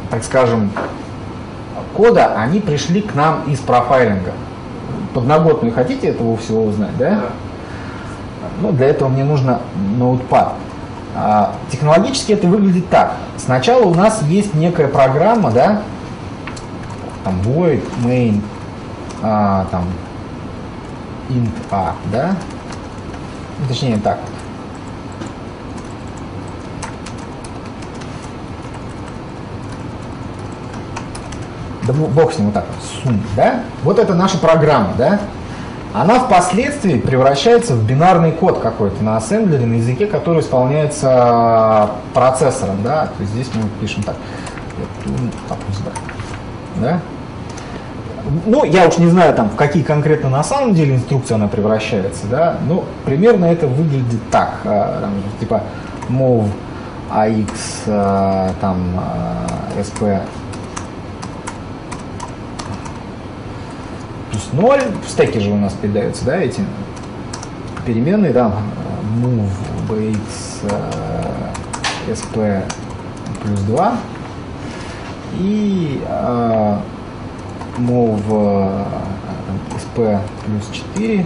так скажем, кода, они пришли к нам из профайлинга. Подноготную хотите этого всего узнать, да? Ну, для этого мне нужно ноутпад. Технологически это выглядит так. Сначала у нас есть некая программа, да, там void main, там int a, да, точнее так. Да бог с ним, вот так вот, sum, да? Вот это наша программа, да? Она впоследствии превращается в бинарный код какой-то на ассемблере, на языке, который исполняется процессором, да? То есть здесь мы пишем так, да? Ну, я уж не знаю, там, в какие конкретно на самом деле инструкции она превращается, да? Ну, примерно это выглядит так, там, типа mov ax, там, sp плюс 0, в стеке же у нас передаются, да, эти переменные, да, move bx sp плюс 2 и move sp плюс 4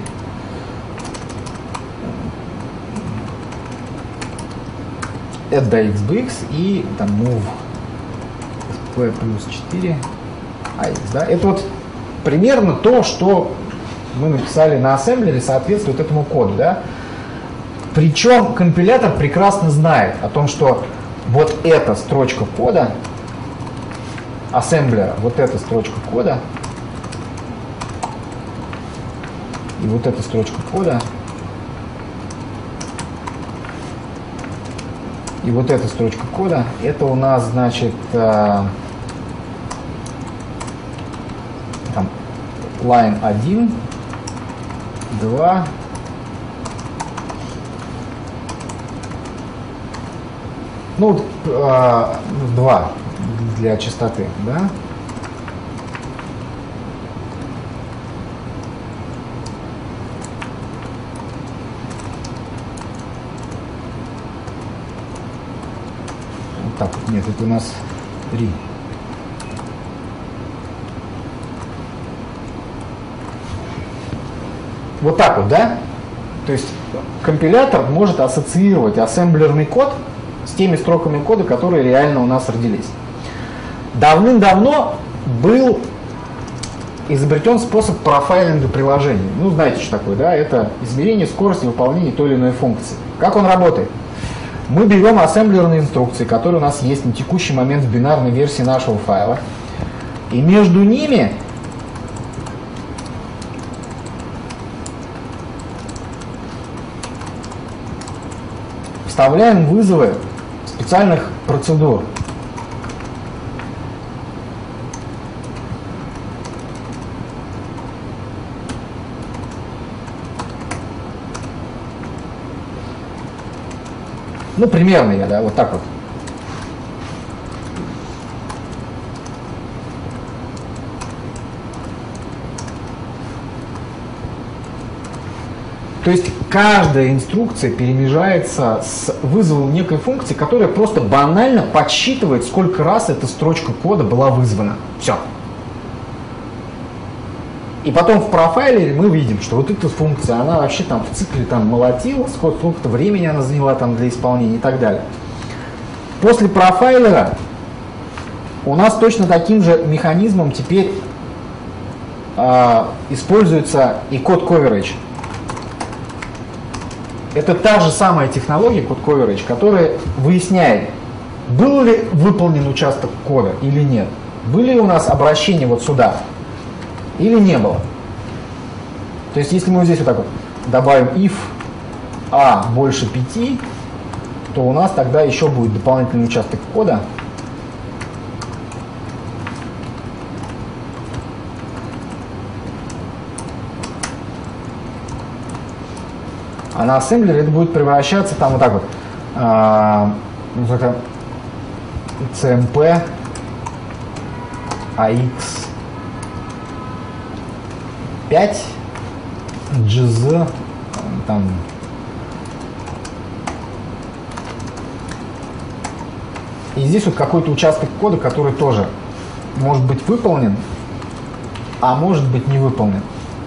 add до xbx и там move sp плюс 4 ax, да, это вот примерно то, что мы написали на ассемблере, соответствует этому коду, да. Причем компилятор прекрасно знает о том, что вот эта строчка кода ассемблера, вот эта строчка кода и вот эта строчка кода и вот эта строчка кода, это у нас, значит, там, line 1, 2, ну, 2 для частоты, да? Вот так вот, нет, это у нас 3. Вот так вот, да? То есть компилятор может ассоциировать ассемблерный код с теми строками кода, которые реально у нас родились. Давным-давно был изобретен способ профайлинга приложений. Ну, знаете, что такое, да? Это измерение скорости выполнения той или иной функции. Как он работает? Мы берем ассемблерные инструкции, которые у нас есть на текущий момент в бинарной версии нашего файла, и между ними вставляем вызовы специальных процедур. Ну, примерно я, да, вот так вот. То есть каждая инструкция перемежается с вызовом некой функции, которая просто банально подсчитывает, сколько раз эта строчка кода была вызвана. Все. И потом в профайлере мы видим, что вот эта функция, она вообще там в цикле там молотила, сколько времени она заняла там для исполнения и так далее. После профайлера у нас точно таким же механизмом теперь используется и код coverage. Это та же самая технология код coverage, которая выясняет, был ли выполнен участок кода или нет. Были ли у нас обращения вот сюда или не было. То есть если мы вот здесь вот так вот добавим if a больше 5, то у нас тогда еще будет дополнительный участок кода. А на ассемблере это будет превращаться там вот так вот. CMP AX 5 GZ там И здесь вот какой-то участок кода, который тоже может быть выполнен, а может быть не выполнен.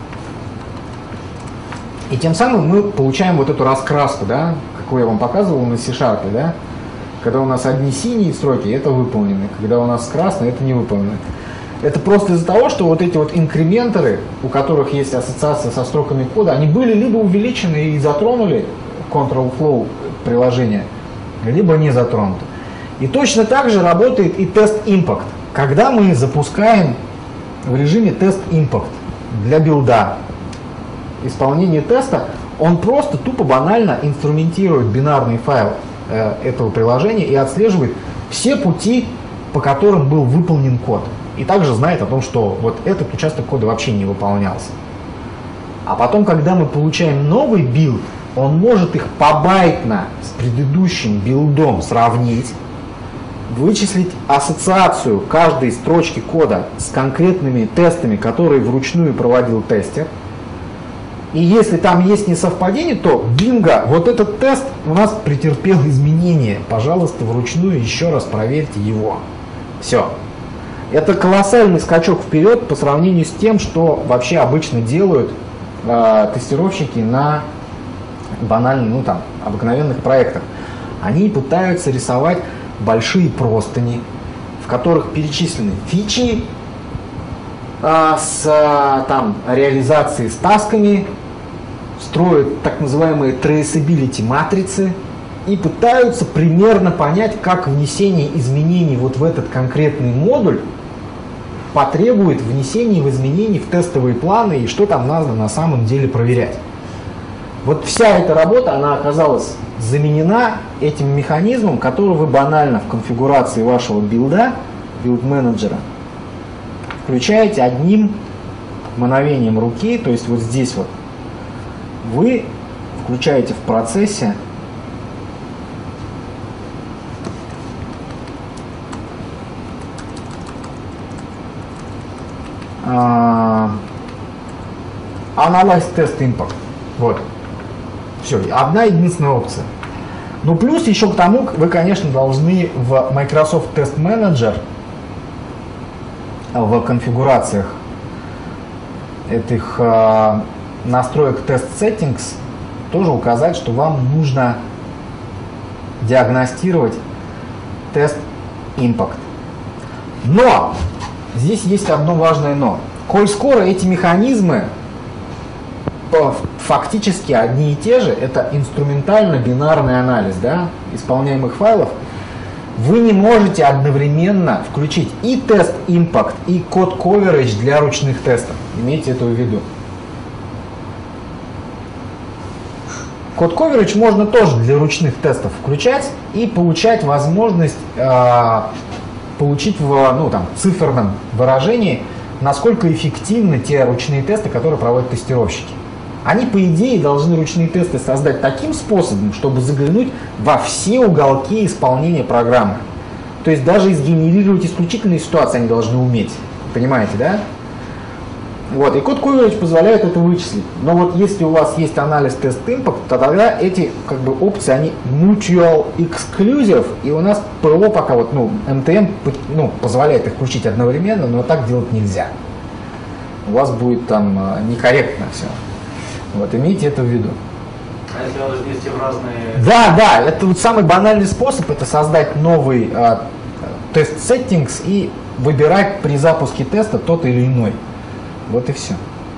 И тем самым мы получаем вот эту раскраску, да, какую я вам показывал на C-Sharp, да, когда у нас одни синие строки, это выполнены, когда у нас красные, это не выполнены. Это просто из-за того, что вот эти вот инкременторы, у которых есть ассоциация со строками кода, они были либо увеличены и затронули Control Flow приложения, либо не затронуты. И точно так же работает и тест Impact. Когда мы запускаем в режиме тест Impact для билда исполнение теста, он просто тупо банально инструментирует бинарный файл этого приложения и отслеживает все пути, по которым был выполнен код. И также знает о том, что вот этот участок кода вообще не выполнялся. А потом, когда мы получаем новый билд, он может их побайтно с предыдущим билдом сравнить, вычислить ассоциацию каждой строчки кода с конкретными тестами, которые вручную проводил тестер. И если там есть несовпадение, то бинго, вот этот тест у нас претерпел изменения. Пожалуйста, вручную еще раз проверьте его. Все. Это колоссальный скачок вперед по сравнению с тем, что вообще обычно делают тестировщики на банальных, обыкновенных проектах. Они пытаются рисовать большие простыни, в которых перечислены фичи с реализацией с тасками, строят так называемые traceability матрицы и пытаются примерно понять, как внесение изменений вот в этот конкретный модуль потребует внесения изменений в тестовые планы и что там надо на самом деле проверять. Вот вся эта работа, она оказалась заменена этим механизмом, который вы банально в конфигурации вашего билда, билд-менеджера, включаете одним мановением руки, то есть вот здесь вот вы включаете в процессе Analyze Test Impact. Вот. Все, одна единственная опция. Ну плюс еще к тому, вы, конечно, должны в Microsoft Test Manager в конфигурациях этих настроек Test Settings тоже указать, что вам нужно диагностировать Test Impact. Но! Здесь есть одно важное но. Коль скоро эти механизмы фактически одни и те же, это инструментально-бинарный анализ, да, исполняемых файлов, вы не можете одновременно включить и тест Impact, и код coverage для ручных тестов. Имейте это в виду. Код coverage можно тоже для ручных тестов включать и получать возможность получить в циферном выражении, насколько эффективны те ручные тесты, которые проводят тестировщики. Они, по идее, должны ручные тесты создать таким способом, чтобы заглянуть во все уголки исполнения программы. То есть даже сгенерировать исключительные ситуации они должны уметь. Понимаете, да? Вот, и код coverage позволяет это вычислить. Но вот если у вас есть анализ тест impact, то тогда эти опции, они mutual exclusive, и у нас ПО пока MTM позволяет их включить одновременно, но так делать нельзя. У вас будет там некорректно все. Вот, имейте это в виду. А если надо внести в разные... Да, это вот самый банальный способ, это создать новый тест settings и выбирать при запуске теста тот или иной. Вот и все.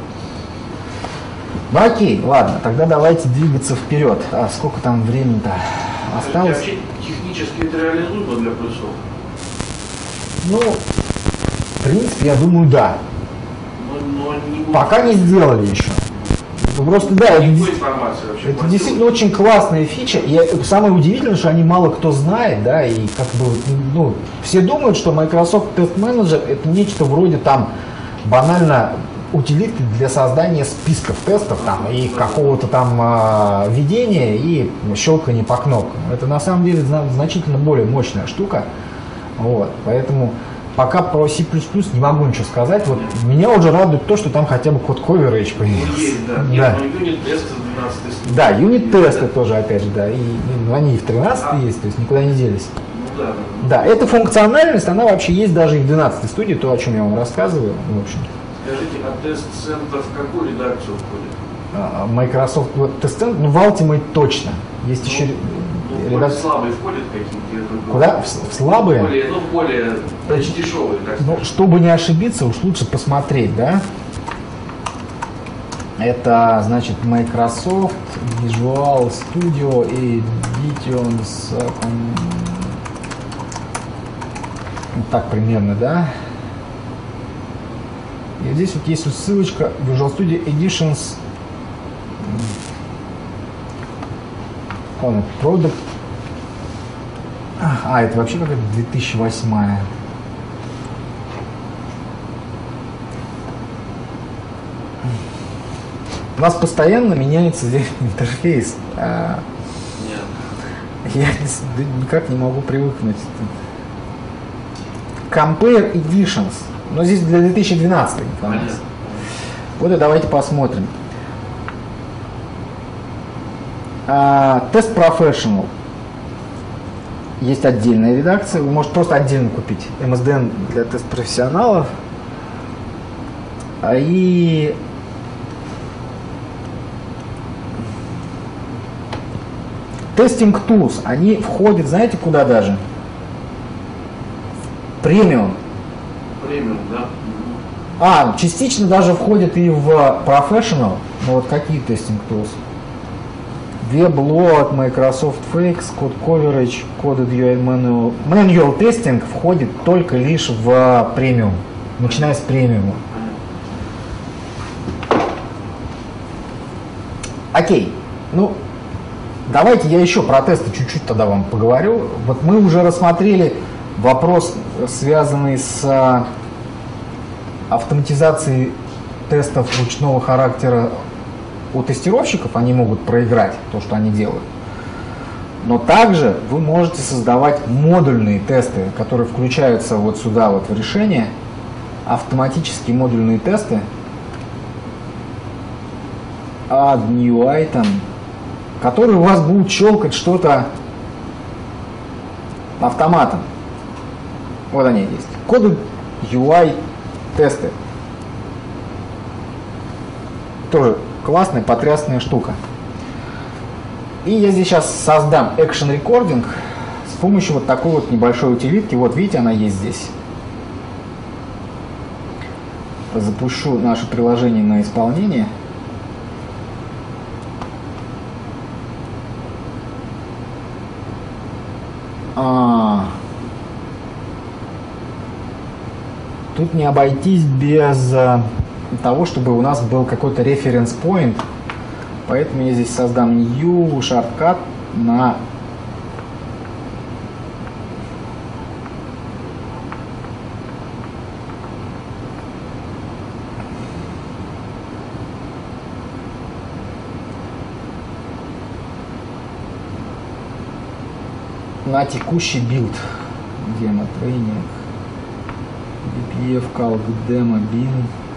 Ну окей, ладно, тогда давайте двигаться вперед. А сколько там времени-то осталось? Вообще технически это реализуемо для плюсов? Ну, в принципе, я думаю, да. Но не пока не сделали еще. Просто да, это действительно очень классная фича. И самое удивительное, что они мало кто знает, да, и все думают, что Microsoft Test Manager это нечто вроде там банально утилиты для создания списков тестов там, и какого-то там введения и щелкания по кнопкам. Это на самом деле значительно более мощная штука. Вот, поэтому пока про C++ не могу ничего сказать. Вот меня уже радует то, что там хотя бы код coverage появился. Есть, да. Да. Юнит-тесты в 12 Да, юнит-тесты тоже, опять же, да. И они и в 13 есть, то есть никуда не делись. да. Да, эта функциональность, она вообще есть даже и в 12-й студии, то, о чем я вам рассказываю, в общем. Скажите, а тест-центр в какую редакцию входит? Microsoft Test Center, ну, в Ultimate точно. Есть еще редакции. Слабые входят какие-то? Куда? В слабые? Более дешевые, так сказать. Ну, чтобы не ошибиться, уж лучше посмотреть, да? Это, значит, Microsoft Visual Studio Editions. Вот так примерно, да? И здесь вот есть вот ссылочка Visual Studio Editions. Ладно, Product. Это вообще какая-то 2008. У нас постоянно меняется здесь интерфейс. Я никак не могу привыкнуть. Compare Editions. Но здесь для 2012 информация. Вот и давайте посмотрим. Test Professional. Есть отдельная редакция. Вы можете просто отдельно купить. MSDN для тест-профессионалов. И Testing Tools, они входят, знаете, куда даже? Премиум. Премиум, да? Частично даже входят и в Professional. Ну вот какие Testing Tools? WebLoad, Microsoft Fix, Code Coverage, Coded UI Manual. Manual Testing входит только лишь в премиум, начиная с премиума. Окей. Ну, давайте я еще про тесты чуть-чуть тогда вам поговорю. Вот мы уже рассмотрели вопрос, связанный с автоматизацией тестов ручного характера у тестировщиков. Они могут проиграть то, что они делают. Но также вы можете создавать модульные тесты, которые включаются вот сюда вот в решение. Автоматические модульные тесты. Add new item, которые у вас будут щелкать что-то автоматом. Вот они есть. Коды UI тесты. Тоже классная, потрясная штука. И я здесь сейчас создам Action Recording с помощью вот такой вот небольшой утилитки. Вот видите, она есть здесь. Запущу наше приложение на исполнение. Тут не обойтись без того, чтобы у нас был какой-то reference point. Поэтому я здесь создам new shortcut на текущий билд. Демо-тренинг. VPF, Calc, Demo, Bin.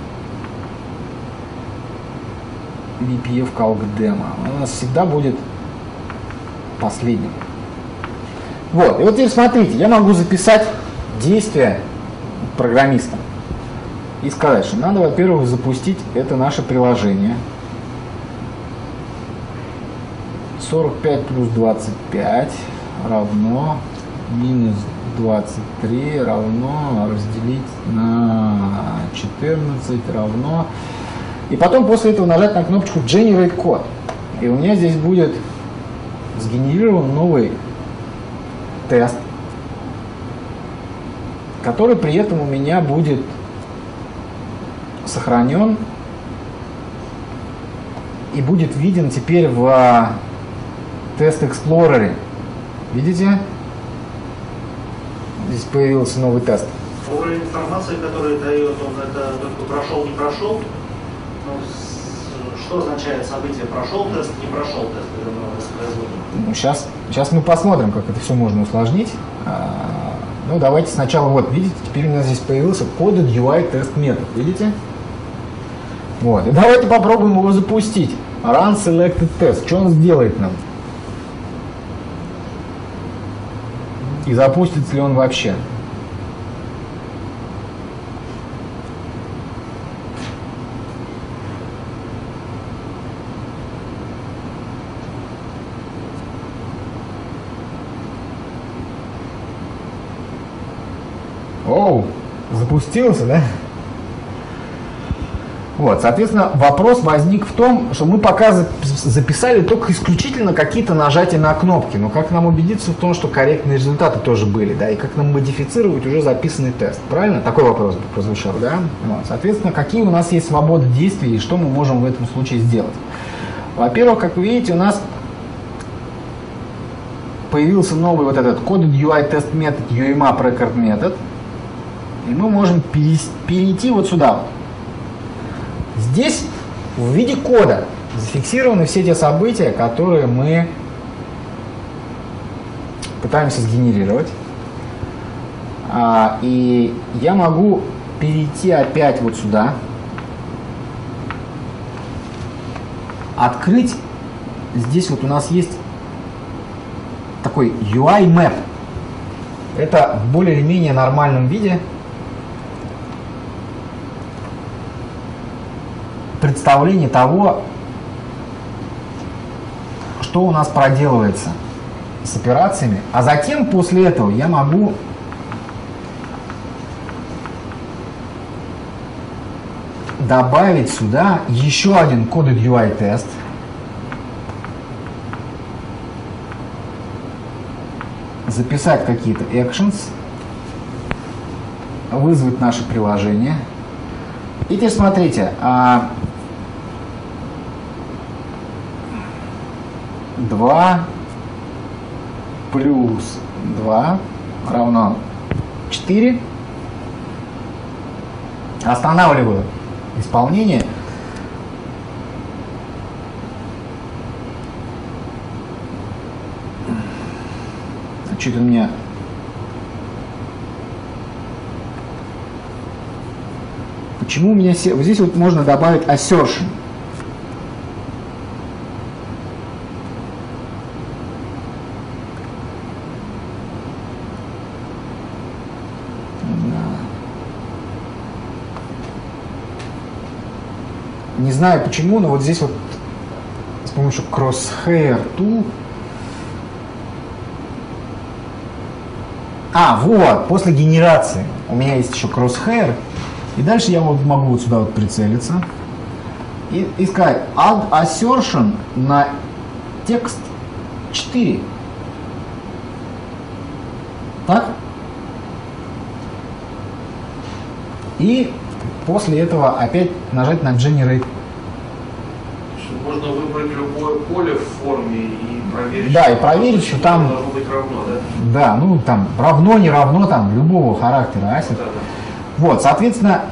VPF, Calc, Demo. У нас всегда будет последним. Вот. И вот теперь смотрите, я могу записать действия программиста и сказать, что надо, во-первых, запустить это наше приложение. 45 плюс 25 равно минус 23 равно разделить на 14 равно. И потом после этого нажать на кнопочку Generate Code. И у меня здесь будет сгенерирован новый тест, который при этом у меня будет сохранен и будет виден теперь в Test Explorer. Видите? Здесь появился новый тест. Уровень информации, который дает он, это только прошел, не прошел. Что означает событие прошел тест, не прошел тест, когда мы воспроизводим? Ну, сейчас мы посмотрим, как это все можно усложнить. Ну, давайте сначала, вот, видите, теперь у нас здесь появился Coded UI тест метод, видите? Вот, и давайте попробуем его запустить. Run Selected Test, что он сделает нам? и запустится ли он вообще. Оу, запустился, да? Вот, соответственно, вопрос возник в том, что мы пока записали только исключительно какие-то нажатия на кнопки, но как нам убедиться в том, что корректные результаты тоже были, да, и как нам модифицировать уже записанный тест, правильно? Такой вопрос прозвучал, да? Вот, соответственно, какие у нас есть свободы действий и что мы можем в этом случае сделать? Во-первых, как вы видите, у нас появился новый вот этот coded UI test метод, UIMAP record метод, и мы можем перейти вот сюда вот. Здесь в виде кода зафиксированы все те события, которые мы пытаемся сгенерировать. И я могу перейти опять вот сюда, открыть. Здесь вот у нас есть такой UI map. Это в более или менее нормальном виде представление того, что у нас проделывается с операциями, а затем после этого я могу добавить сюда еще один coded UI тест, записать какие-то actions, вызвать наше приложение. И теперь смотрите, 2 плюс 2 равно 4. Останавливаю исполнение. Что-то у меня... Почему у меня... Вот здесь вот можно добавить assertion. Не знаю почему, но вот здесь вот с помощью crosshair tool. Вот, после генерации у меня есть еще crosshair. И дальше я вот могу вот сюда вот прицелиться и сказать add assertion на текст 4. Так? И после этого опять нажать на Generate. Можно выбрать любое поле в форме и проверить. Да, и проверить, что там должно быть равно, да? Да, ну там равно, не равно, там любого характера асет. Да, да. Вот, соответственно,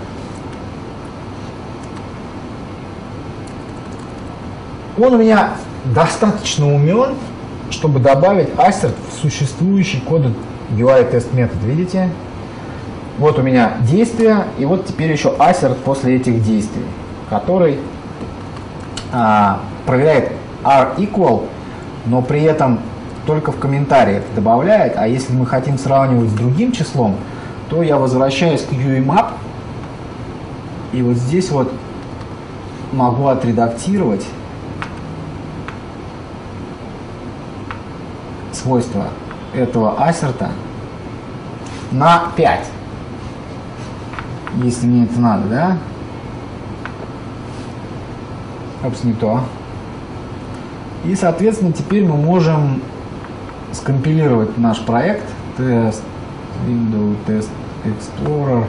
он у меня достаточно умен, чтобы добавить assert в существующий coded UI test метод. Видите? Вот у меня действия, и вот теперь еще assert после этих действий, который проверяет are equal, но при этом только в комментарии это добавляет, а если мы хотим сравнивать с другим числом, то я возвращаюсь к UIMAP, и вот здесь вот могу отредактировать свойства этого ассерта на 5, если мне это надо, да? Опс, не то. И, соответственно, теперь мы можем скомпилировать наш проект. Тест, Windows Test Explorer,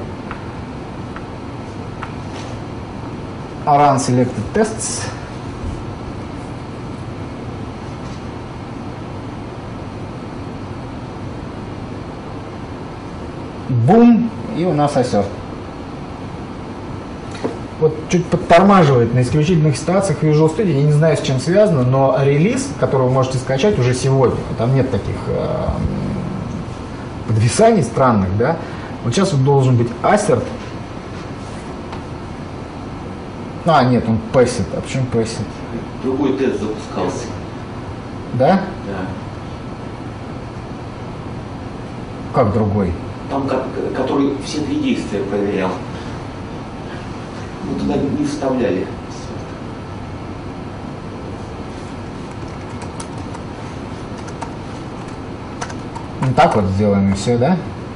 Run Selected Tests. Бум! И у нас assert. Вот чуть подтормаживает на исключительных ситуациях Visual Studio, я не знаю, с чем связано, но релиз, который вы можете скачать уже сегодня, там нет таких подвисаний странных, да, вот сейчас вот должен быть assert. Нет, он passive. А почему passive? Другой тест запускался. Да? Да. Как другой? Там, который все 3 действия проверял. Мы туда не вставляли. Ну, так вот сделаем и все, да?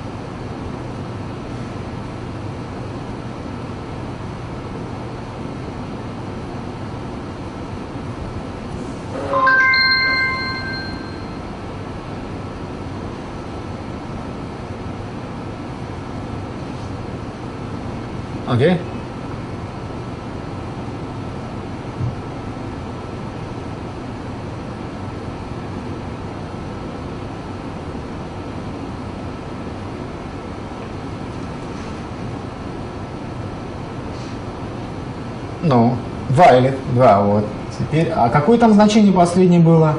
Окей. Ну, Violet, 2, вот. Теперь, а какое там значение последнее было?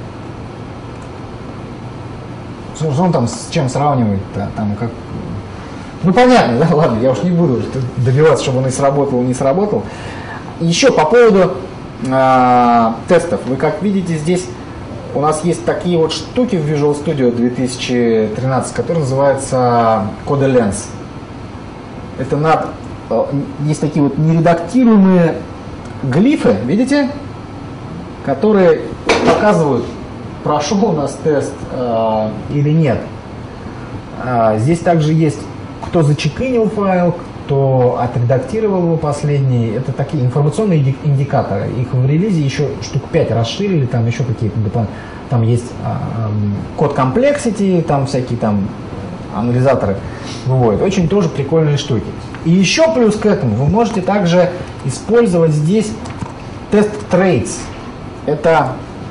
Что он там с чем сравнивает-то? Там как... Ну понятно, да, ладно, я уж не буду добиваться, чтобы он и сработал, и не сработал. Еще по поводу тестов. Вы как видите, здесь у нас есть такие вот штуки в Visual Studio 2013, которые называются CodeLens. Это есть такие вот нередактируемые глифы, видите, которые показывают, прошел у нас тест или нет. Здесь также есть, кто зачекинил файл, кто отредактировал его последний. Это такие информационные индикаторы. Их в релизе еще штук 5 расширили, там еще какие-то дополнительные. Там есть код complexity, там всякие там анализаторы выводят. Очень тоже прикольные штуки. И еще плюс к этому вы можете также использовать здесь тест traits. Это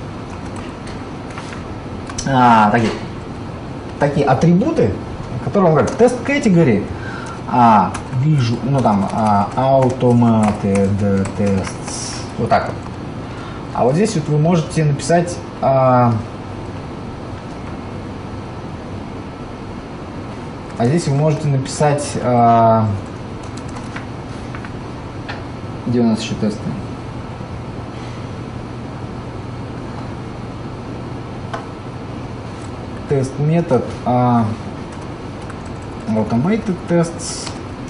такие атрибуты, которые он говорит, тест category, вижу, ну там automated tests, вот так вот. А вот здесь вот вы можете написать здесь вы можете написать где у нас еще тесты? Тест метод automated tests.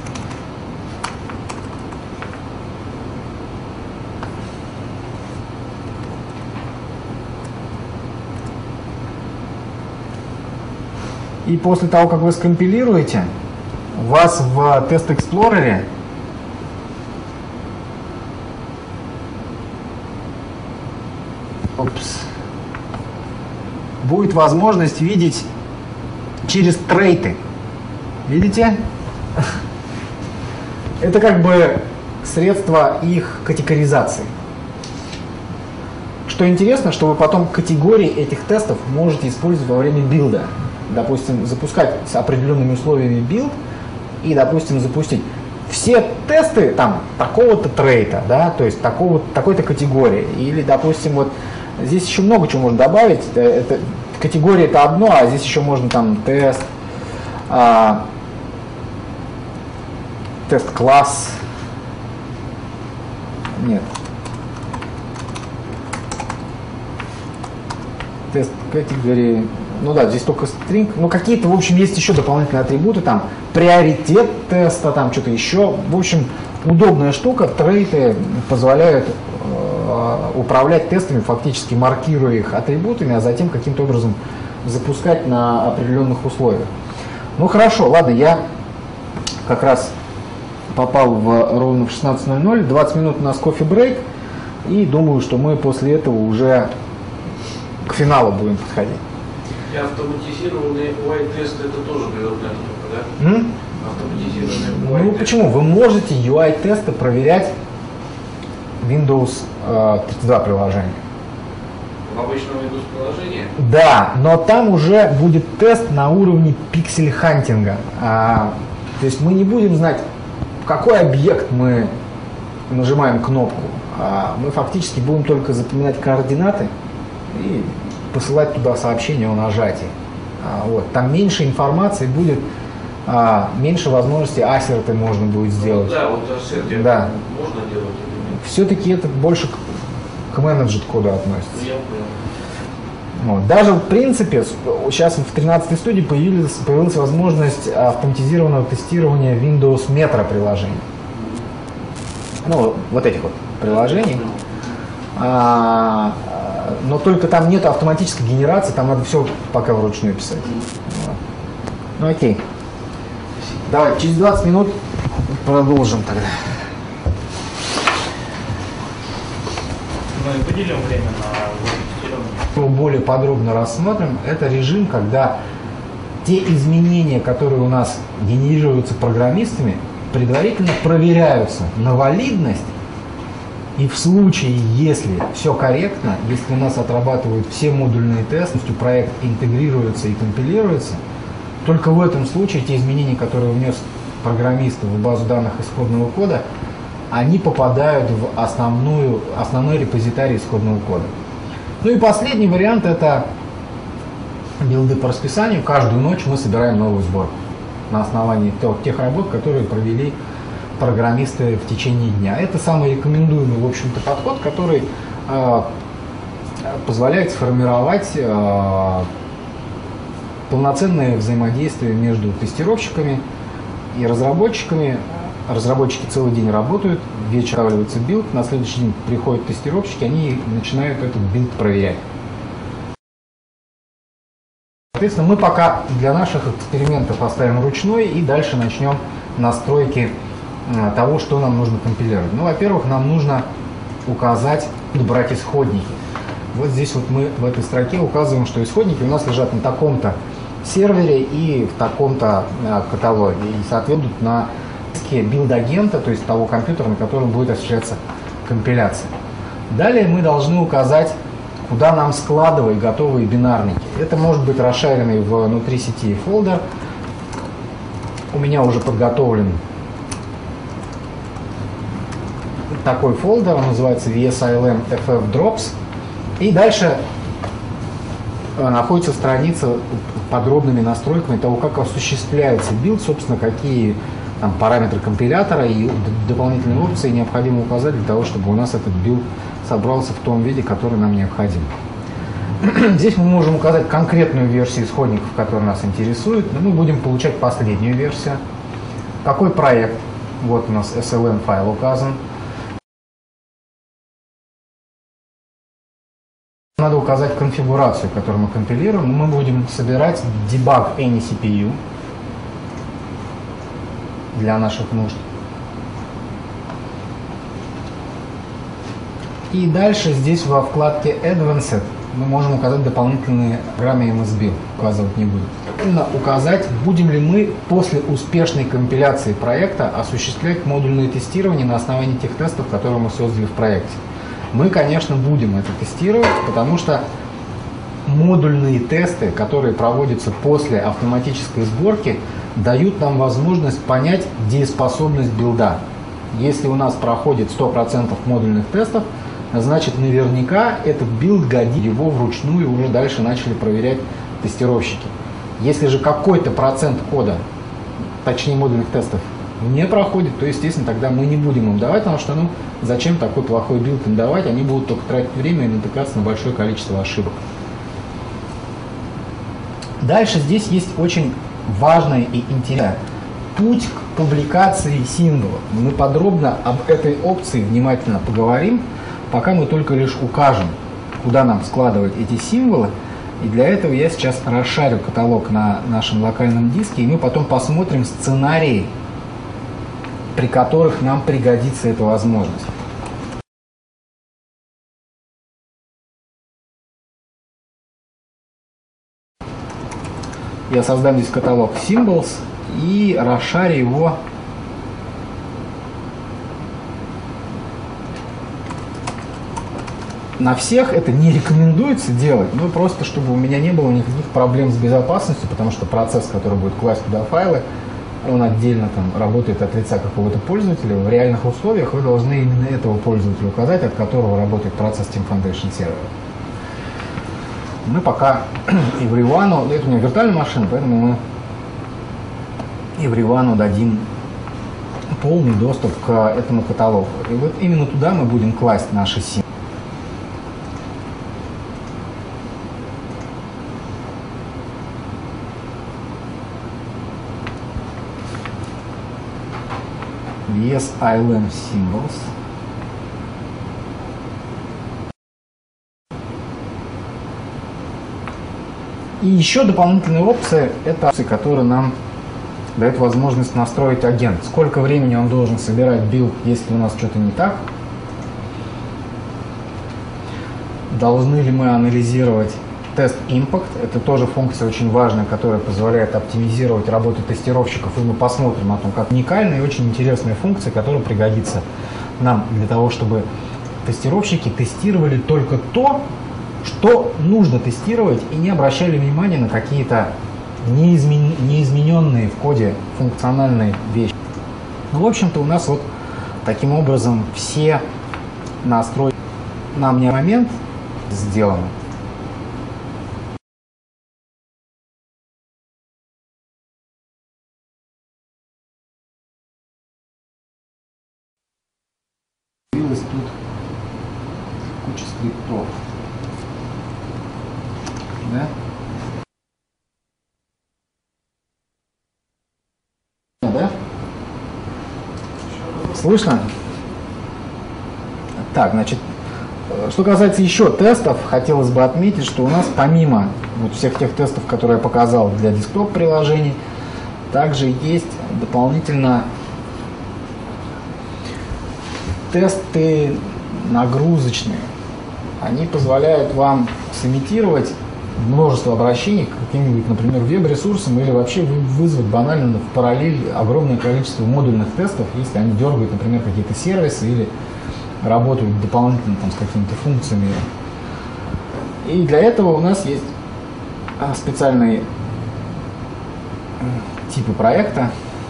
И после того, как вы скомпилируете, у вас в тест Explorer будет возможность видеть через трейты. Видите? Это как бы средство их категоризации. Что интересно, что вы потом категории этих тестов можете использовать во время билда. Допустим, запускать с определенными условиями билд и, допустим, запустить все тесты там такого-то трейта, да, то есть такой-то категории. Или, допустим, вот здесь еще много чего можно добавить. Это, категория это одно, а здесь еще можно там тест, тест-класс. Нет. Тест категории. Ну да, здесь только string. Ну какие-то, в общем, есть еще дополнительные атрибуты, там приоритет теста, там что-то еще. В общем, удобная штука. Трейты позволяют управлять тестами, фактически маркируя их атрибутами, а затем каким-то образом запускать на определенных условиях. Ну хорошо, ладно, я как раз попал ровно в 16:00, 20 минут у нас кофе-брейк, и думаю, что мы после этого уже к финалу будем подходить. И автоматизированные UI-тесты это тоже наверное штука, да? Автоматизированные UI-тесты. Ну почему? Вы можете UI-тесты проверять Windows 32 приложение. В обычном Windows приложении? Да, но там уже будет тест на уровне пиксель-хантинга. То есть мы не будем знать, в какой объект мы нажимаем кнопку. Мы фактически будем только запоминать координаты и посылать туда сообщение о нажатии. Вот. Там меньше информации будет, меньше возможностей ассерты можно будет сделать. Ну, да, вот ассерты да. можно делать или нет? Все-таки это больше к менеджер коду относится. Я Вот. Даже в принципе сейчас в 13-й студии появилась возможность автоматизированного тестирования Windows Metro приложений. Ну, вот этих вот приложений. Но только там нет автоматической генерации, там надо все пока вручную писать. Вот. Ну окей. Давай, через 20 минут продолжим тогда. Мы выделим время на тестирование. Более подробно рассмотрим. Это режим, когда те изменения, которые у нас генерируются программистами, предварительно проверяются на валидность. И в случае, если все корректно, если у нас отрабатывают все модульные тесты, проект интегрируется и компилируется, только в этом случае те изменения, которые внес программист в базу данных исходного кода, они попадают в основной репозиторий исходного кода. Ну и последний вариант — это билды по расписанию. Каждую ночь мы собираем новую сборку на основании тех работ, которые провели программисты в течение дня. Это самый рекомендуемый, в общем-то, подход, который позволяет сформировать полноценное взаимодействие между тестировщиками и разработчиками. Разработчики целый день работают, вечером обновляется билд, на следующий день приходят тестировщики, они начинают этот билд проверять. Соответственно, мы пока для наших экспериментов оставим ручной и дальше начнем настройки того, что нам нужно компилировать. Ну, во-первых, нам нужно указать, брать исходники. Вот здесь вот мы в этой строке указываем, что исходники у нас лежат на таком-то сервере и в таком-то каталоге. И соответствуют на билд-агента, то есть того компьютера, на котором будет осуществляться компиляция. Далее мы должны указать, куда нам складывать готовые бинарники. Это может быть расширенный внутри сети фолдер. У меня уже подготовлен такой фолдер, он называется VSILM FF Drops. И дальше находится страница с подробными настройками того, как осуществляется билд, собственно, какие там параметры компилятора и дополнительные опции необходимо указать для того, чтобы у нас этот билд собрался в том виде, который нам необходим. Здесь мы можем указать конкретную версию исходников, которая нас интересует, но мы будем получать последнюю версию. Какой проект? Вот у нас SLM файл указан. Надо указать конфигурацию, которую мы компилируем. Мы будем собирать debug any CPU для наших нужд. И дальше здесь во вкладке Advanced мы можем указать дополнительные программы MSBuild. Указывать не будем. Именно указать, будем ли мы после успешной компиляции проекта осуществлять модульное тестирование на основании тех тестов, которые мы создали в проекте. Мы, конечно, будем это тестировать, потому что модульные тесты, которые проводятся после автоматической сборки, дают нам возможность понять дееспособность билда. Если у нас проходит 100% модульных тестов, значит наверняка этот билд годится, его вручную уже дальше начали проверять тестировщики. Если же какой-то процент кода, точнее модульных тестов, не проходит, то, естественно, тогда мы не будем им давать, потому что, зачем такой плохой билд им давать, они будут только тратить время и натыкаться на большое количество ошибок. Дальше здесь есть очень важное и интересное путь к публикации символов. Мы подробно об этой опции внимательно поговорим, пока мы только лишь укажем, куда нам складывать эти символы. И для этого я сейчас расшарю каталог на нашем локальном диске, и мы потом посмотрим сценарии, при которых нам пригодится эта возможность. Я создам здесь каталог Symbols и расшарю его на всех. Это не рекомендуется делать, но просто чтобы у меня не было никаких проблем с безопасностью, потому что процесс, который будет класть туда файлы, он отдельно там работает от лица какого-то пользователя. В реальных условиях вы должны именно этого пользователя указать, от которого работает процесс Team Foundation сервера. Мы пока Everyone, это у меня виртуальная машина, поэтому мы Everyone дадим полный доступ к этому каталогу. И вот именно туда мы будем класть наши символы. VS-ILM Symbols. И еще дополнительные опции, это опции, которые нам дают возможность настроить агент. Сколько времени он должен собирать билд, если у нас что-то не так. Должны ли мы анализировать тест Impact. Это тоже функция очень важная, которая позволяет оптимизировать работу тестировщиков. И мы посмотрим о том, как уникальная и очень интересная функция, которая пригодится нам для того, чтобы тестировщики тестировали только то, что нужно тестировать, и не обращали внимания на какие-то неизмененные в коде функциональные вещи. Ну, в общем-то, у нас вот таким образом все настройки на мне момент сделаны. Появилась тут куча скриптов. Да? Да? Слышно? Так, значит, что касается еще тестов, хотелось бы отметить, что у нас помимо вот всех тех тестов, которые я показал для десктоп-приложений, также есть дополнительно тесты нагрузочные. Они позволяют вам сымитировать множество обращений к каким-нибудь, например, веб-ресурсам или вообще вызвать банально в параллель огромное количество модульных тестов, если они дергают, например, какие-то сервисы или работают дополнительно там, с какими-то функциями. И для этого у нас есть специальные типы проекта.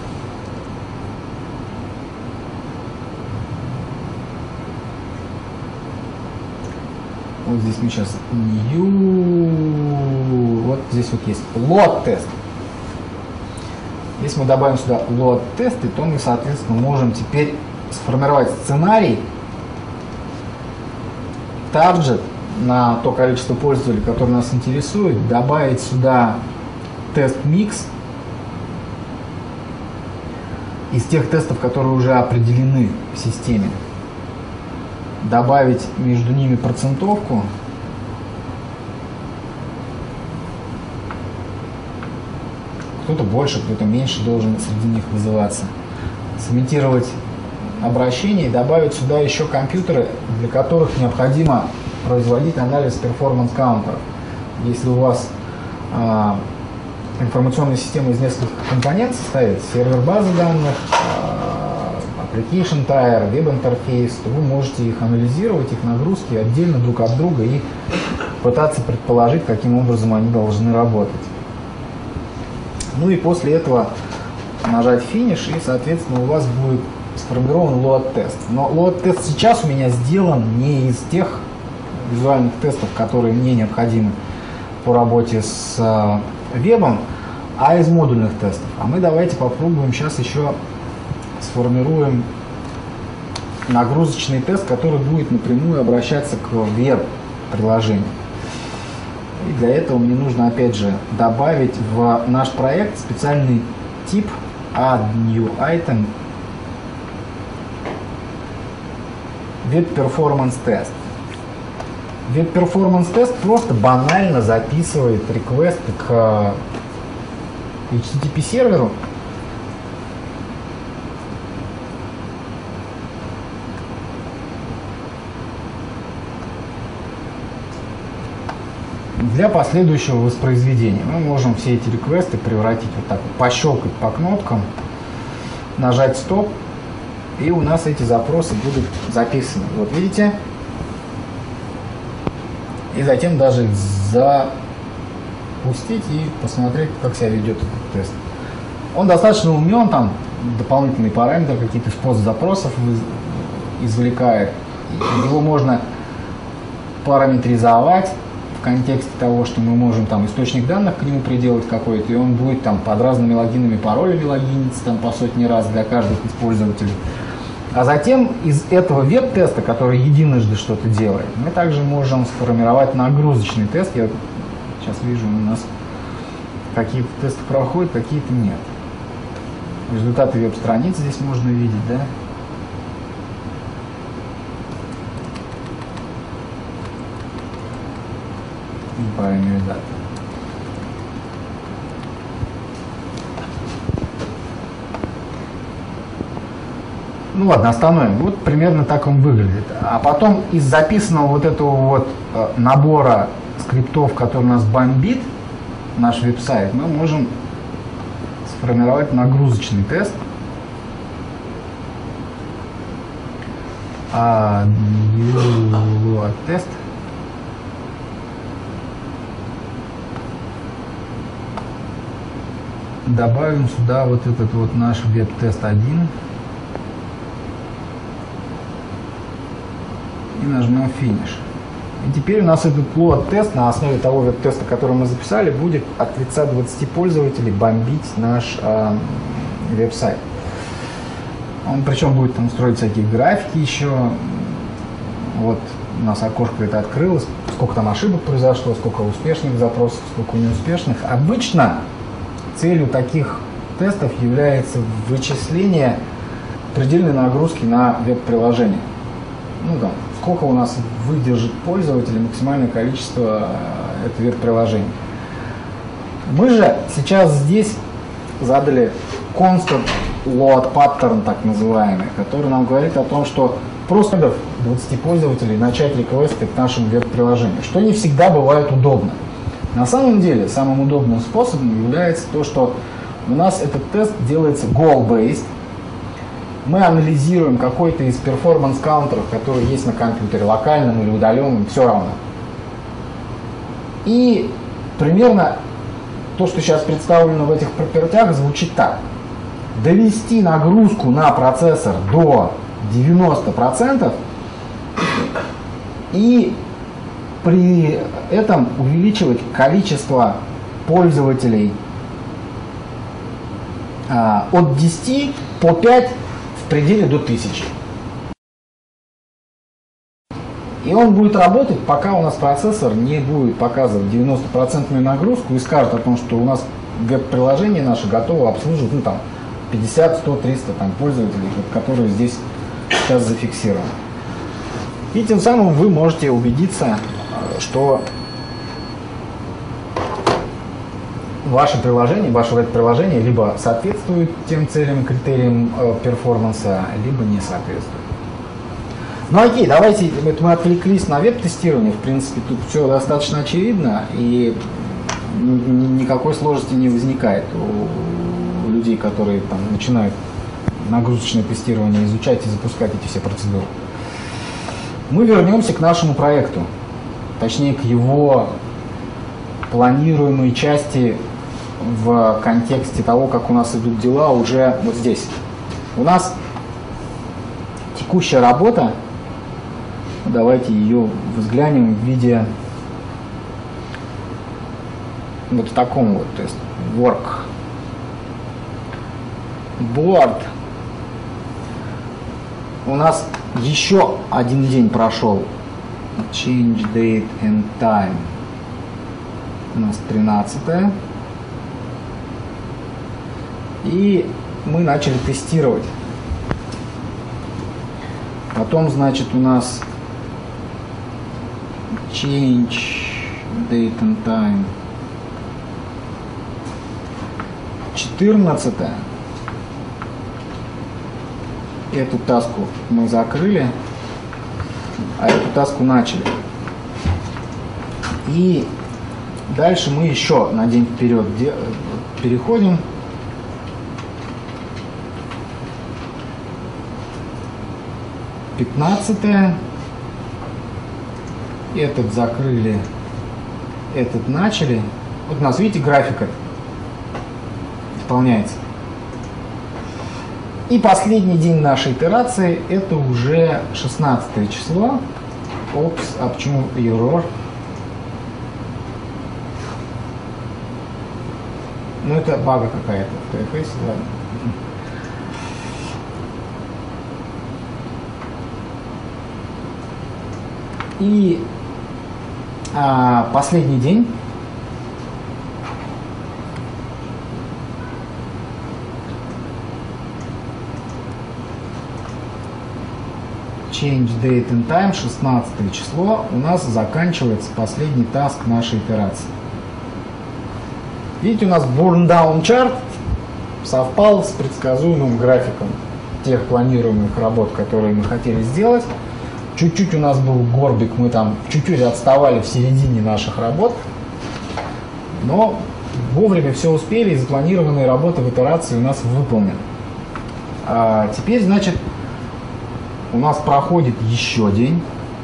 Вот здесь мы сейчас вот здесь вот есть load-тест. Если мы добавим сюда load-тесты, то мы, соответственно, можем теперь сформировать сценарий, таргет на то количество пользователей, которые нас интересует, добавить сюда тест-микс из тех тестов, которые уже определены в системе. Добавить между ними процентовку. Кто-то больше, кто-то меньше должен среди них вызываться. Сымитировать обращение и добавить сюда еще компьютеры, для которых необходимо производить анализ перформанс-каунтеров. Если у вас информационная система из нескольких компонентов состоит, сервер базы данных, application tier, веб-интерфейс, то вы можете их анализировать, их нагрузки отдельно друг от друга и пытаться предположить, каким образом они должны работать. Ну и после этого нажать финиш, и, соответственно, у вас будет сформирован load-тест. Но load-тест сейчас у меня сделан не из тех визуальных тестов, которые мне необходимы по работе с вебом, а из модульных тестов. А мы давайте попробуем сейчас еще сформируем нагрузочный тест, который будет напрямую обращаться к веб-приложению. И для этого мне нужно, опять же, добавить в наш проект специальный тип add new item Web Performance Test. Web Performance Test просто банально записывает реквесты к HTTP серверу. Для последующего воспроизведения мы можем все эти реквесты превратить вот так, пощелкать по кнопкам, нажать стоп, и у нас эти запросы будут записаны. Вот видите? И затем даже запустить и посмотреть, как себя ведет этот тест. Он достаточно умен, там дополнительные параметры, какие-то способы запросов извлекает. Его можно параметризовать в контексте того, что мы можем там источник данных к нему приделать какой-то, и он будет там под разными логинами, паролями логиниться там по сотни раз для каждых использователей. А затем из этого веб-теста, который единожды что-то делает, мы также можем сформировать нагрузочный тест. Я сейчас вижу, у нас какие-то тесты проходят, какие-то нет. Результаты веб-страниц здесь можно видеть, да? Primary data. Ну ладно, остановим. Вот примерно так он выглядит. А потом из записанного вот этого вот набора скриптов, который нас бомбит, наш веб-сайт, мы можем сформировать нагрузочный тест. Тест. Добавим сюда вот этот вот наш веб-тест 1 и нажмем финиш. И теперь у нас этот лоад-тест на основе того веб-теста, который мы записали, будет от лица 20 пользователей бомбить наш веб-сайт. Он причем будет там строить всякие графики еще. Вот у нас окошко это открылось, сколько там ошибок произошло, сколько успешных запросов, сколько неуспешных. Обычно целью таких тестов является вычисление предельной нагрузки на веб-приложение. Ну да, сколько у нас выдержит пользователь максимальное количество этого веб-приложения. Мы же сейчас здесь задали constant load pattern, так называемый, который нам говорит о том, что просто 20 пользователей начать реквесты к нашему веб-приложению, что не всегда бывает удобно. На самом деле, самым удобным способом является то, что у нас этот тест делается goal-based. Мы анализируем какой-то из перформанс-каунтеров, который есть на компьютере, локальном или удаленном, все равно. И примерно то, что сейчас представлено в этих пропертях, звучит так. Довести нагрузку на процессор до 90% и при этом увеличивать количество пользователей от 10 по 5 в пределе до 1000. И он будет работать, пока у нас процессор не будет показывать 90% нагрузку и скажет о том, что у нас веб-приложение наше готово обслуживать 50, 100, 300 пользователей, которые здесь сейчас зафиксированы. И тем самым вы можете убедиться, что ваше приложение, ваше веб-приложение либо соответствует тем целям и критериям перформанса, либо не соответствует. Ну окей, давайте, мы отвлеклись на веб-тестирование, в принципе, тут все достаточно очевидно, и никакой сложности не возникает у людей, которые начинают нагрузочное тестирование изучать и запускать эти все процедуры. Мы вернемся к нашему проекту, точнее к его планируемой части в контексте того, как у нас идут дела уже вот здесь. У нас текущая работа, давайте ее взглянем в виде вот в таком вот, то есть work board. У нас еще один день прошел. Change date and time. У нас 13-е. И мы начали тестировать. Потом, значит, у нас change date and time 14-е. Эту таску мы закрыли, а эту таску начали. И дальше мы еще на день вперед переходим. Пятнадцатое. Этот закрыли, этот начали. Вот у нас, видите, графика исполняется. И последний день нашей итерации — это уже 16 число. Опс, а почему error? Ну, это бага какая-то в TFS, да. И последний день. change date and time, 16 число, у нас заканчивается последний таск нашей итерации. Видите, у нас burn down chart совпал с предсказуемым графиком тех планируемых работ, которые мы хотели сделать. Чуть-чуть у нас был горбик, мы там чуть-чуть отставали в середине наших работ, но вовремя все успели, и запланированные работы в итерации у нас выполнены. А теперь, значит, у нас проходит еще день.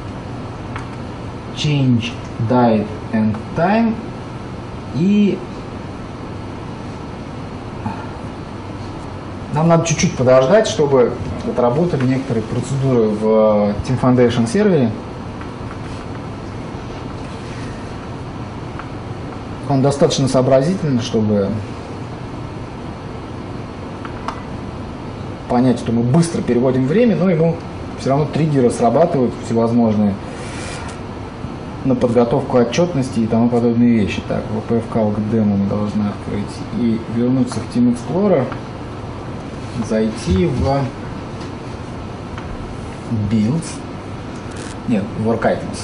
Change date and time. И нам надо чуть-чуть подождать, чтобы отработали некоторые процедуры в Team Foundation сервере. Он достаточно сообразительный, чтобы понять, что мы быстро переводим время, но ему все равно триггеры срабатывают всевозможные на подготовку отчетности и тому подобные вещи. Так, WPF Calc Demo мы должны открыть и вернуться в Team Explorer, зайти в Builds, нет, Work Items.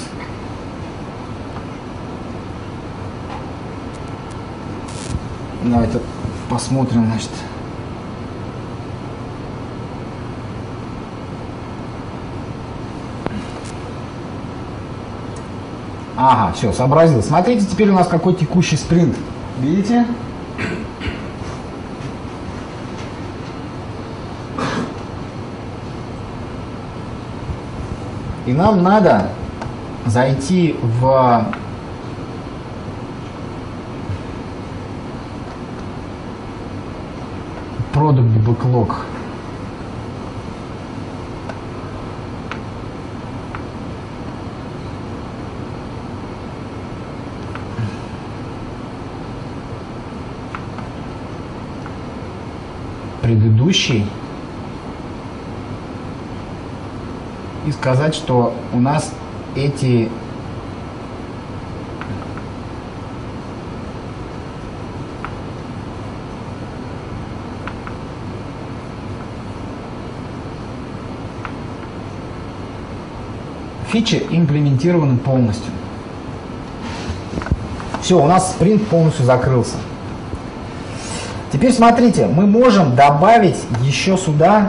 Давайте посмотрим, значит. Ага, все, сообразил. Смотрите, теперь у нас какой текущий спринт. Видите? И нам надо зайти в Product Backlog. Предыдущий. И сказать, что у нас эти фичи имплементированы полностью. Все, у нас спринт полностью закрылся. Теперь смотрите, мы можем добавить еще сюда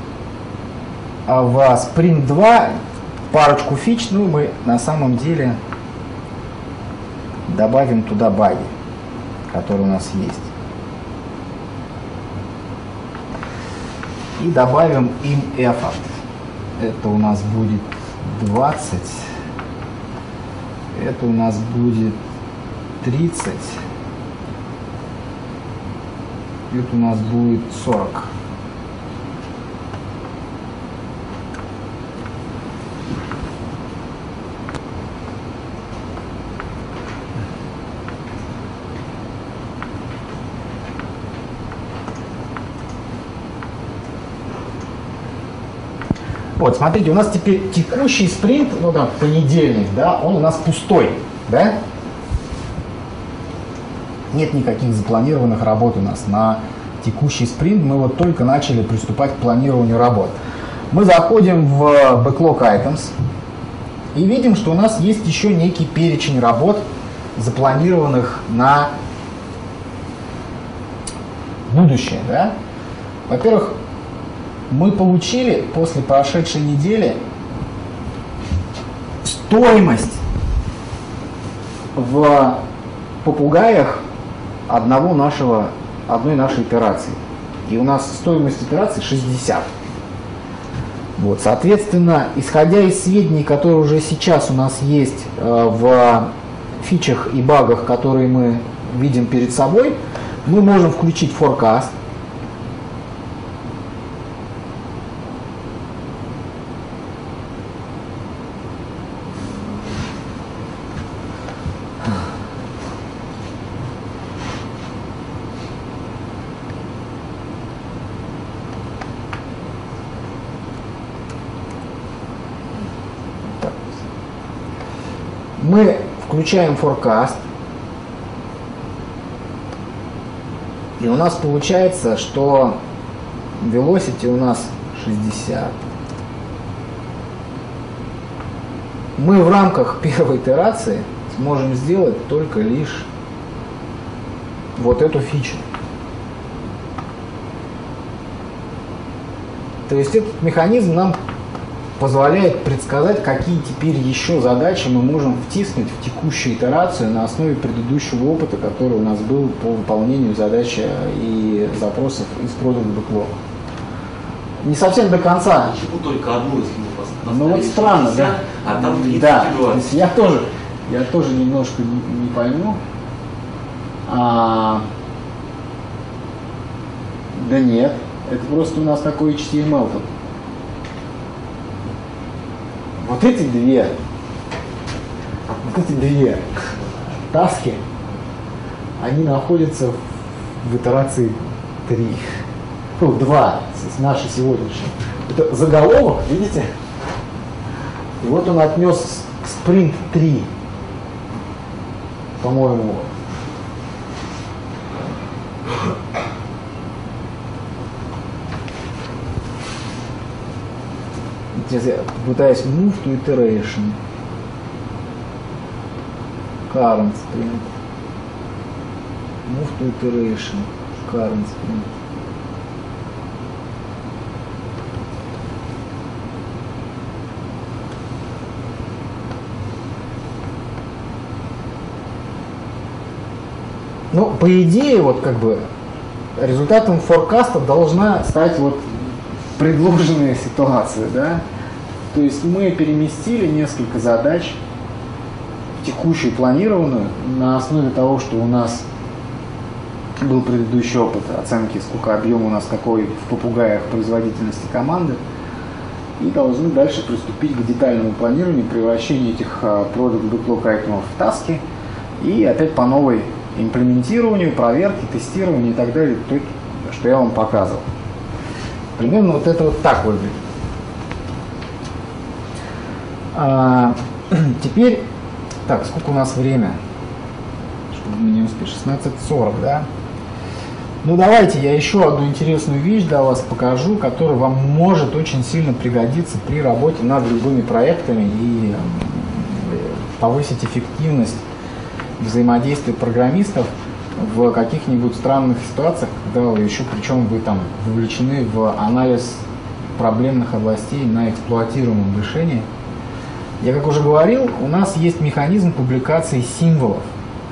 в Sprint 2 парочку фич, ну мы на самом деле добавим туда баги, которые у нас есть. И добавим им effort. Это у нас будет 20. Это у нас будет 30. Это у нас будет 40. Вот, смотрите, у нас теперь текущий спринт, ну там, понедельник, да, он у нас пустой, да? Нет никаких запланированных работ у нас на текущий спринт, мы вот только начали приступать к планированию работ. Мы заходим в Backlog Items и видим, что у нас есть еще некий перечень работ, запланированных на будущее, да? Во-первых, мы получили после прошедшей недели стоимость в попугаях одной нашей операции. И у нас стоимость операции 60. Вот, соответственно, исходя из сведений, которые уже сейчас у нас есть в фичах и багах, которые мы видим перед собой, мы можем включить forecast. Мы включаем forecast, и у нас получается, что velocity у нас 60. мы в рамках первой итерации сможем сделать только лишь вот эту фичу. То есть этот механизм нам позволяет предсказать, какие теперь еще задачи мы можем втиснуть в текущую итерацию на основе предыдущего опыта, который у нас был по выполнению задач и запросов из Product Backlog. Не совсем до конца. Почему только одну, если мы поставили? Ну вот странно, 60, да? А там 32. Да, то есть я тоже немножко не пойму. Да нет, это просто у нас такой HTML тут. Вот эти две таски, они находятся в итерации 3. Ну, 2 с нашей сегодняшней. Это заголовок, видите? И вот он отнес к Sprint 3, по-моему. Сейчас я попытаюсь move to iteration. Current sprint. Move to iteration. Current sprint. Ну, по идее, вот как бы результатом форкаста должна стать вот предложенная ситуация, да? То есть мы переместили несколько задач в текущую планированную на основе того, что у нас был предыдущий опыт оценки, сколько объем у нас какой в попугаях производительности команды, и должны дальше приступить к детальному планированию, превращению этих Product Backlog айтемов в таски и опять по новой имплементированию, проверке, тестированию и так далее, то, что я вам показывал. Примерно вот это вот так выглядит. Теперь, так, сколько у нас время? Чтобы мы не успели, 16:40, да? Ну давайте я еще одну интересную вещь для вас покажу, которая вам может очень сильно пригодиться при работе над любыми проектами и повысить эффективность взаимодействия программистов в каких-нибудь странных ситуациях, когда вы еще, причем вы там вовлечены в анализ проблемных областей на эксплуатируемом решении. Я, как уже говорил, у нас есть механизм публикации символов.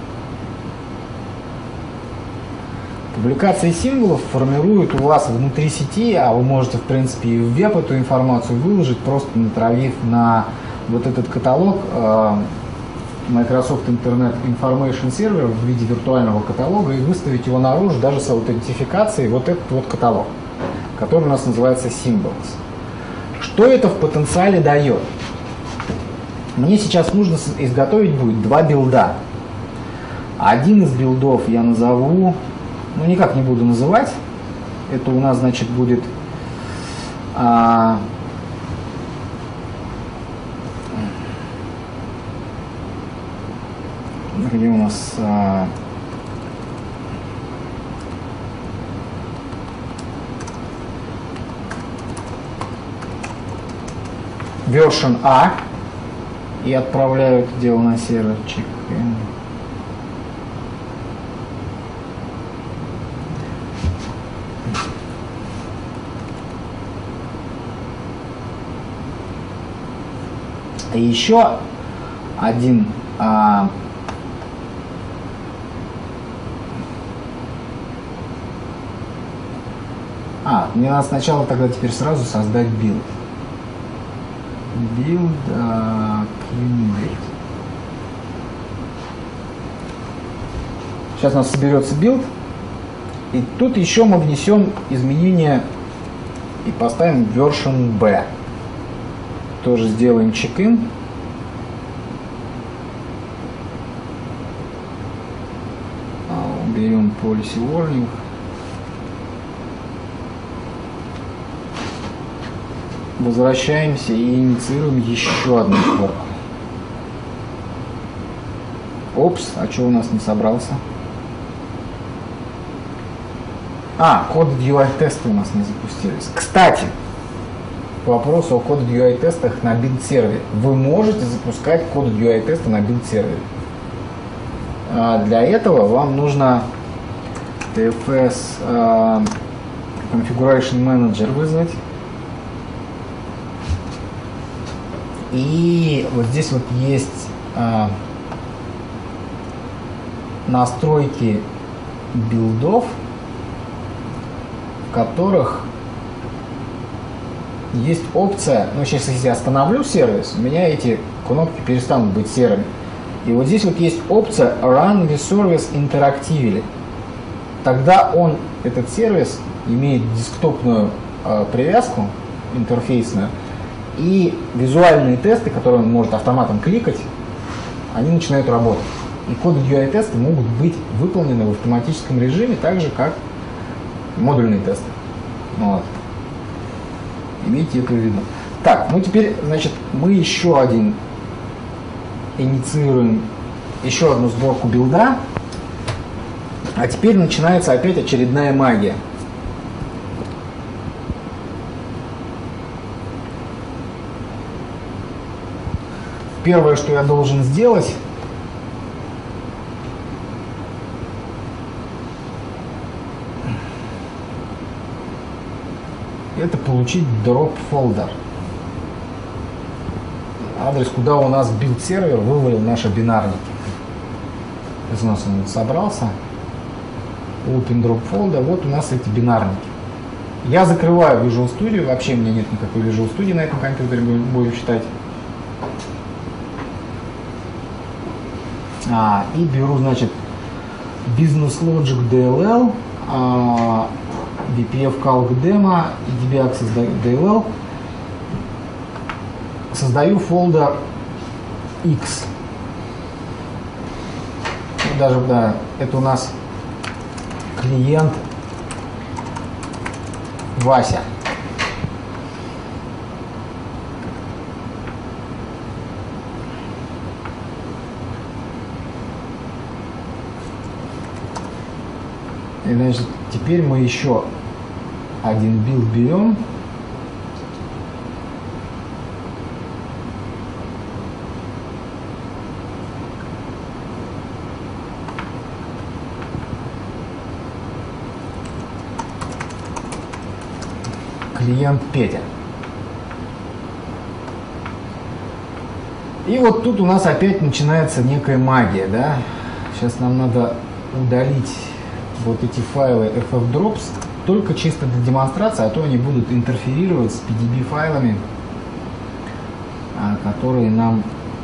Публикации символов формируют у вас внутри сети, а вы можете, в принципе, и в веб эту информацию выложить, просто натравив на вот этот каталог Microsoft Internet Information Server в виде виртуального каталога и выставить его наружу даже с аутентификацией вот этот вот каталог, который у нас называется Symbols. Что это в потенциале дает? Мне сейчас нужно изготовить будет 2 билда. Один из билдов я назову, ну никак не буду называть, это у нас, значит, будет где у нас version A, и отправляю это дело на серверчик. И еще один мне надо сначала тогда теперь сразу создать билд. Build accumulate. Сейчас у нас соберется билд. И тут еще мы внесем изменения и поставим version B. Тоже сделаем check-in. Уберем policy warning. Возвращаемся и инициируем еще одну форму. Опс, а что у нас не собрался? Коды UI-тесты у нас не запустились. Кстати, вопросу о Coded UI-тестах на билд-сервере. Вы можете запускать Coded UI-тесты на билд-сервере. Для этого вам нужно TFS Configuration Manager вызвать. И вот здесь вот есть настройки билдов, в которых есть опция, ну сейчас если я остановлю сервис, у меня эти кнопки перестанут быть серыми. И вот здесь вот есть опция Run the Service Interactively. Тогда он, этот сервис, имеет десктопную привязку интерфейсную, и визуальные тесты, которые он может автоматом кликать, они начинают работать. И Coded UI-тесты могут быть выполнены в автоматическом режиме, так же, как модульные тесты. Вот. Имейте это в виду. Так, ну теперь, значит, мы еще инициируем еще одну сборку билда. А теперь начинается опять очередная магия. Первое, что я должен сделать, это получить drop folder. Адрес, куда у нас билд-сервер вывалил наши бинарники. У нас он собрался. Open drop folder. Вот у нас эти бинарники. Я закрываю Visual Studio. Вообще у меня нет никакой Visual Studio на этом компьютере, будем считать. И беру, значит, Business Logic DLL, BPF Calc Demo и DB Access DLL. Создаю фолдер X. Даже, да, это у нас клиент Вася. И, значит, теперь мы еще один билд берем. Клиент Петя. И вот тут у нас опять начинается некая магия, да? Сейчас нам надо удалить вот эти файлы ffdrops только чисто для демонстрации, а то они будут интерферировать с PDB файлами, которые нам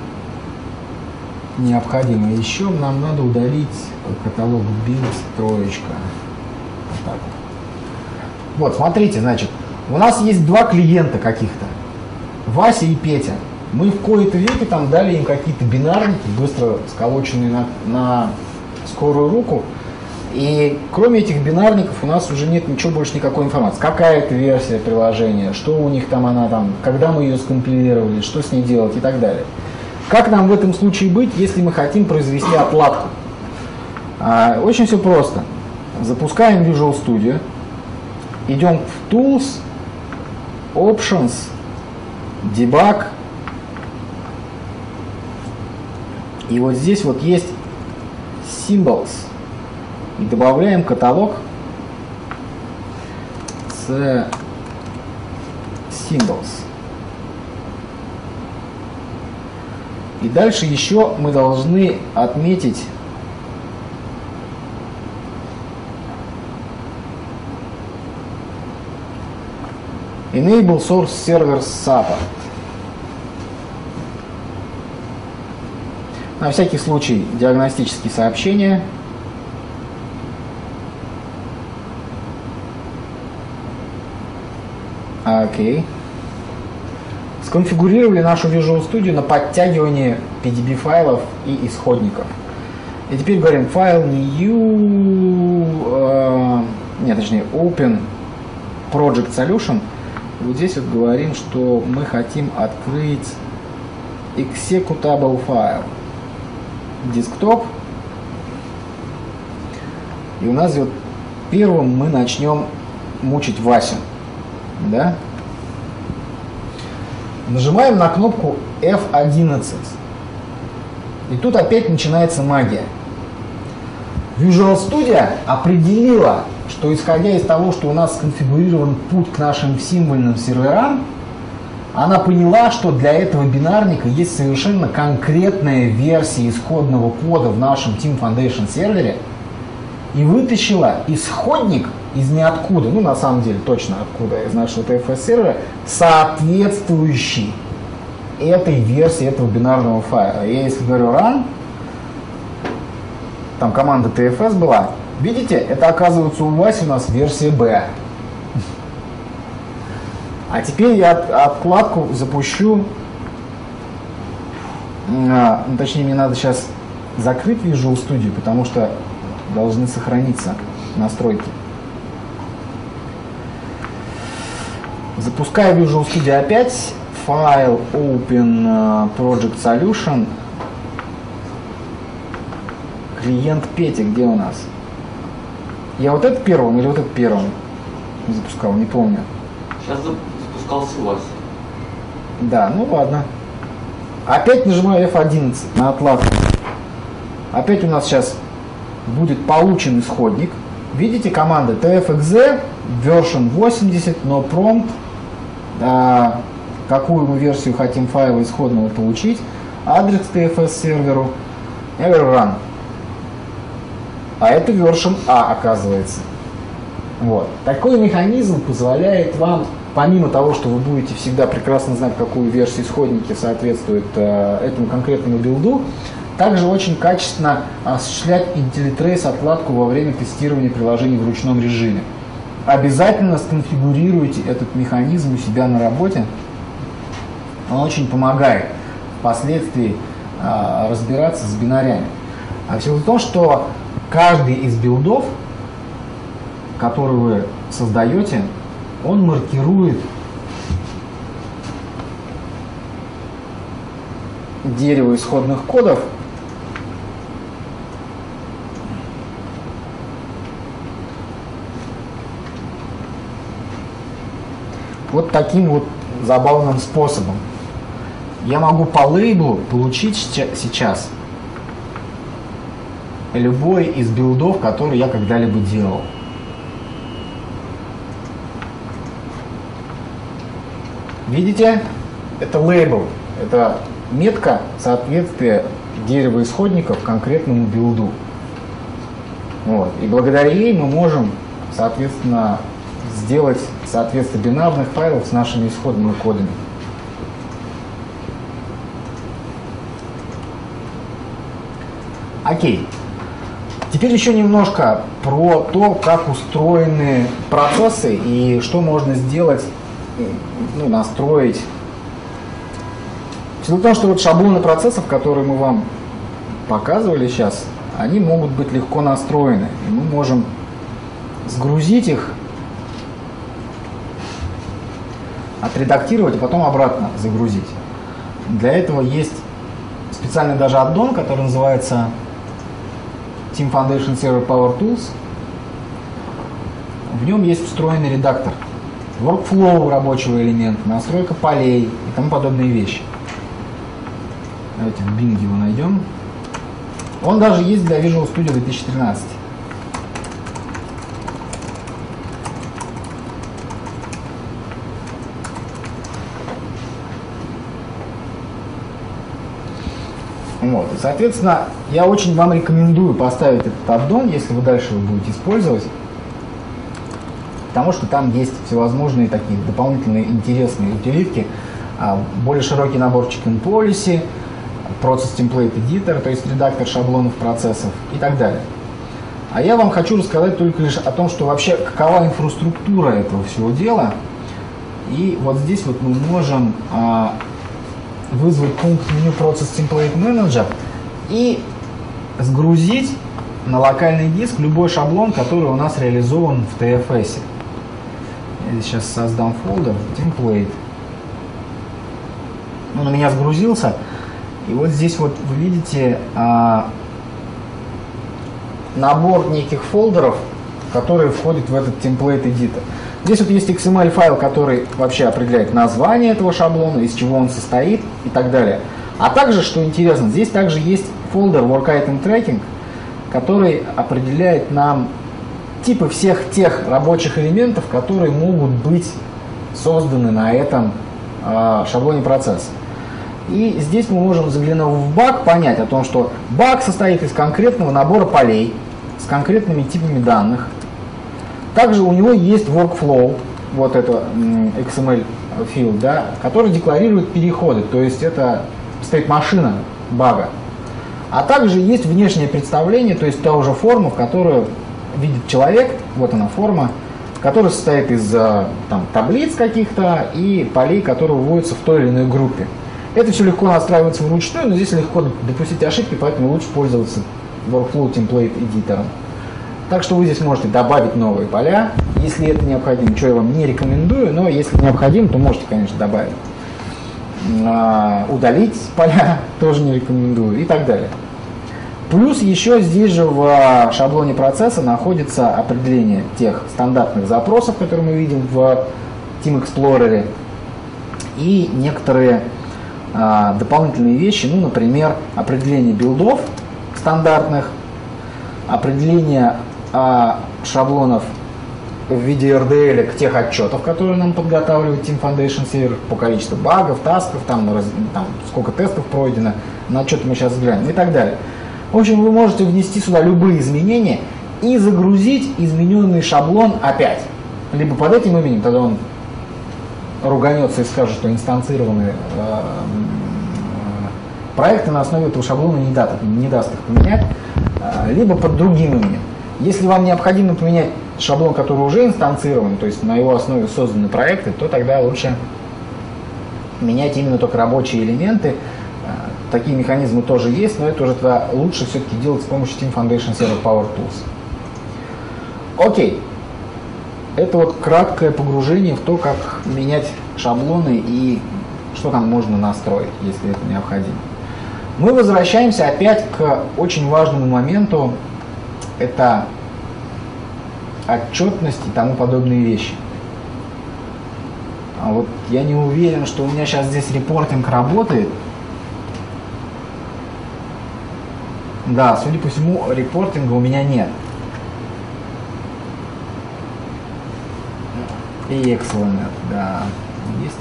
необходимы. Еще нам надо удалить каталог build троечка. Вот так вот. Вот, смотрите, значит, у нас есть два клиента каких-то, Вася и Петя. Мы в кои-то веке там дали им какие-то бинарники, быстро сколоченные на скорую руку. И кроме этих бинарников у нас уже нет ничего больше, никакой информации. Какая это версия приложения, что у них там она там, когда мы ее скомпилировали, что с ней делать и так далее. Как нам в этом случае быть, если мы хотим произвести отладку? Очень все просто. Запускаем Visual Studio, идем в Tools, Options, Debug. И вот здесь вот есть Symbols. И добавляем каталог с Symbols. И дальше еще мы должны отметить Enable Source Server Support. На всякий случай диагностические сообщения. Окей. Сконфигурировали нашу Visual Studio на подтягивание PDB файлов и исходников. И теперь говорим файл new, Open Project Solution. И вот здесь вот говорим, что мы хотим открыть executable файл. Десктоп. И у нас вот первым мы начнем мучить Васю. Да? Нажимаем на кнопку F11. И тут опять начинается магия. Visual Studio определила, что исходя из того, что у нас сконфигурирован путь к нашим символьным серверам, она поняла, что для этого бинарника есть совершенно конкретная версия исходного кода в нашем Team Foundation сервере и вытащила исходник из ниоткуда, ну на самом деле точно откуда, из нашего TFS сервера, соответствующий этой версии этого бинарного файла. Я если говорю run, там команда TFS была, видите, это оказывается у Васи у нас версия B. А теперь я откладку запущу, точнее мне надо сейчас закрыть Visual Studio, потому что должны сохраниться настройки. Запускаю Visual Studio опять, файл Open Project Solution, клиент Петя, где у нас? Я вот это первым или вот это первым запускал, не помню. Сейчас запускался Вася. Да, ну ладно. Опять нажимаю F11 на отладку. Опять у нас сейчас будет получен исходник. Видите, команда tfxe version 80, но prompt, какую мы версию хотим файла исходного получить, адрес TFS серверу, я говорю run. А это version A оказывается. Вот. Такой механизм позволяет вам, помимо того, что вы будете всегда прекрасно знать, какую версию исходники соответствует этому конкретному билду, также очень качественно осуществлять IntelliTrace отладку во время тестирования приложений в ручном режиме. Обязательно сконфигурируйте этот механизм у себя на работе. Он очень помогает впоследствии разбираться с бинарями. А все в том, что каждый из билдов, который вы создаете, он маркирует дерево исходных кодов вот таким вот забавным способом. Я могу по лейблу получить сейчас любой из билдов, который я когда-либо делал. Видите? Это лейбл. Это метка соответствия дерева исходников конкретному билду. Вот. И благодаря ей мы можем, соответственно, сделать соответствие бинарных файлов с нашими исходными кодами. Окей. Теперь еще немножко про то, как устроены процессы и что можно сделать, ну, настроить. Дело в том, что вот шаблоны процессов, которые мы вам показывали сейчас, они могут быть легко настроены. И мы можем сгрузить их, отредактировать, а потом обратно загрузить. Для этого есть специальный даже аддон, который называется Team Foundation Server Power Tools. В нем есть встроенный редактор, workflow рабочего элемента, настройка полей и тому подобные вещи. Давайте в Bing его найдем. Он даже есть для Visual Studio 2013. Вот. И, соответственно, я очень вам рекомендую поставить этот аддон, если вы дальше его будете использовать, потому что там есть всевозможные такие дополнительные интересные утилитки, более широкий набор Chicken Policy, Process Template Editor, то есть редактор шаблонов процессов и так далее. А я вам хочу рассказать только лишь о том, что вообще какова инфраструктура этого всего дела. И вот здесь вот мы можем вызвать пункт меню Process Template Manager и сгрузить на локальный диск любой шаблон, который у нас реализован в TFS. Я сейчас создам фолдер Template. Он у меня сгрузился. И вот здесь вот вы видите набор неких фолдеров, которые входят в этот Template Editor. Здесь вот есть XML файл, который вообще определяет название этого шаблона, из чего он состоит и так далее. А также, что интересно, здесь также есть фолдер Work Item Tracking, который определяет нам типы всех тех рабочих элементов, которые могут быть созданы на этом шаблоне процесса. И здесь мы можем, заглянув в баг, понять о том, что баг состоит из конкретного набора полей с конкретными типами данных. Также у него есть workflow, вот это XML field, да, который декларирует переходы, то есть это стоит машина бага. А также есть внешнее представление, то есть та уже форма, в которую видит человек, вот она форма, которая состоит из там, таблиц каких-то и полей, которые выводятся в той или иной группе. Это все легко настраивается вручную, но здесь легко допустить ошибки, поэтому лучше пользоваться Workflow Template эдитором. Так что вы здесь можете добавить новые поля, если это необходимо, что я вам не рекомендую, но если необходимо, то можете, конечно, добавить. Удалить поля тоже не рекомендую и так далее. Плюс еще здесь же в шаблоне процесса находится определение тех стандартных запросов, которые мы видим в Team Explorer, и некоторые дополнительные вещи, ну, например, определение билдов стандартных, определение шаблонов в виде RDL к тех отчетов, которые нам подготавливает Team Foundation Server по количеству багов, тасков, там сколько тестов пройдено, на отчеты мы сейчас взглянем и так далее. В общем, вы можете внести сюда любые изменения и загрузить измененный шаблон опять. Либо под этим именем, тогда он руганется и скажет, что инстанцированные проекты на основе этого шаблона не даст их поменять, либо под другим именем. Если вам необходимо поменять шаблон, который уже инстанцирован, то есть на его основе созданы проекты, то тогда лучше менять именно только рабочие элементы. Такие механизмы тоже есть, но это уже тогда лучше все-таки делать с помощью Team Foundation Server Power Tools. Окей. Это вот краткое погружение в то, как менять шаблоны и что там можно настроить, если это необходимо. Мы возвращаемся опять к очень важному моменту. Это отчетность и тому подобные вещи. А вот я не уверен, что у меня сейчас здесь репортинг работает. Да, судя по всему, репортинга у меня нет. И Excellent, да, есть.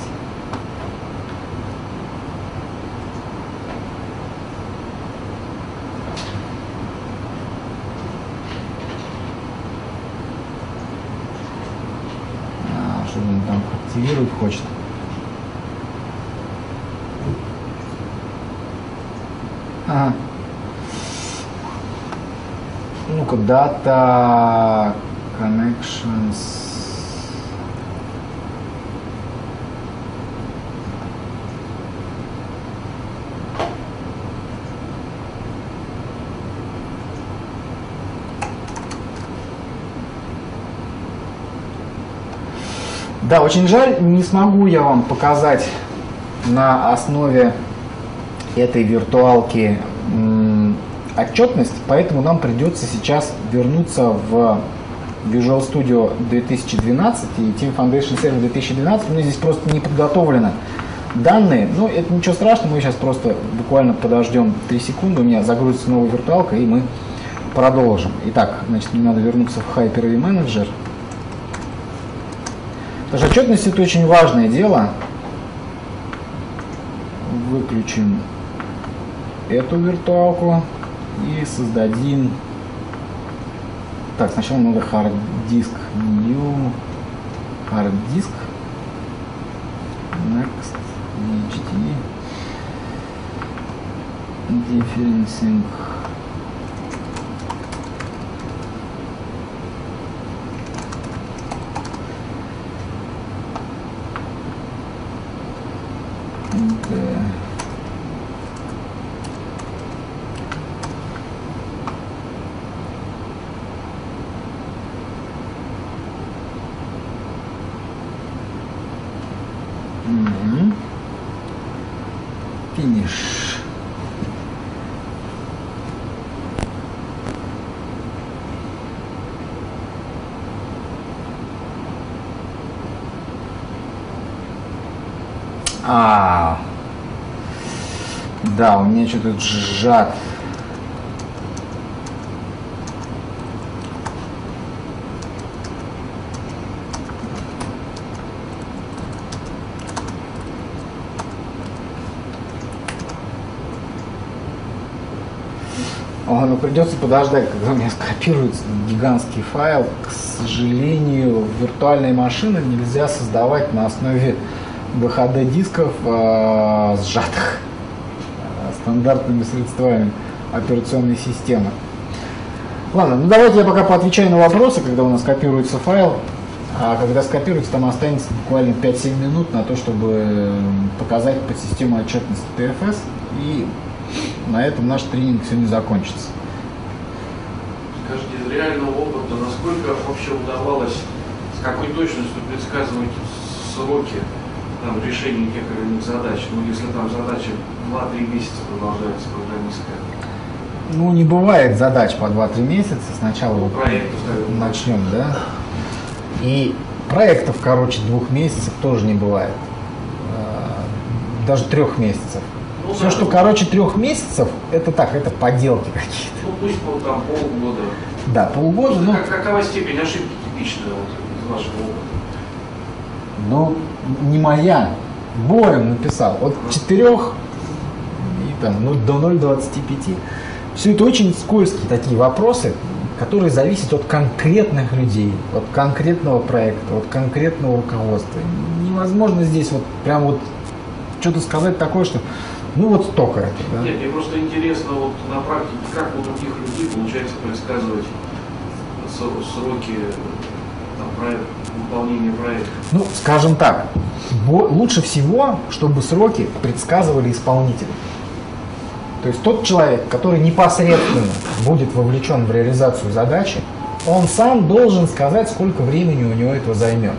Что он там активировать хочет. Ага. Ну-ка, data connections. Да, очень жаль, не смогу я вам показать на основе этой виртуалки отчетность, поэтому нам придется сейчас вернуться в Visual Studio 2012 и Team Foundation Server 2012. У меня здесь просто не подготовлены данные, но это ничего страшного, мы сейчас просто буквально подождем 3 секунды, у меня загрузится новая виртуалка и мы продолжим. Итак, значит, мне надо вернуться в Hyper-V Manager. Потому что отчетность — это очень важное дело. Выключим эту виртуалку и создадим. Так, сначала надо hard disk, new hard disk, next, differencing. Finish. Да, у меня что-то сжат. Но придется подождать, когда у меня скопируется гигантский файл. К сожалению, виртуальные машины нельзя создавать на основе VHD-дисков, сжатых стандартными средствами операционной системы. Ладно, ну давайте я пока поотвечаю на вопросы, когда у нас копируется файл. А когда скопируется, там останется буквально 5-7 минут на то, чтобы показать подсистему отчетности ТФС. И на этом наш тренинг сегодня закончится. Скажите, из реального опыта, насколько вообще удавалось, с какой точностью предсказывать сроки там, решения тех или иных задач? Ну, если там задача 2-3 месяца продолжается программистская. Ну, не бывает задач по 2-3 месяца. Сначала вот начнем, да? И проектов, короче, 2 месяцев тоже не бывает. Даже 3 месяцев. Ну, все, да, что, короче, 3 месяцев, это так, это поделки какие-то. Ну, пусть там полгода. Да, полгода. Ну, какова степень ошибки типичная вот, из вашего опыта? Ну, не моя. Борин написал. От 4 и там, ну, до 0,25. Все это очень скользкие такие вопросы, которые зависят от конкретных людей, от конкретного проекта, от конкретного руководства. Невозможно здесь вот прям вот что-то сказать такое, что ну вот столько это. Да? Нет, мне просто интересно вот на практике, как у других людей получается предсказывать сроки там, выполнения проекта. Ну, скажем так, лучше всего, чтобы сроки предсказывали исполнители. То есть тот человек, который непосредственно будет вовлечен в реализацию задачи, он сам должен сказать, сколько времени у него это займет.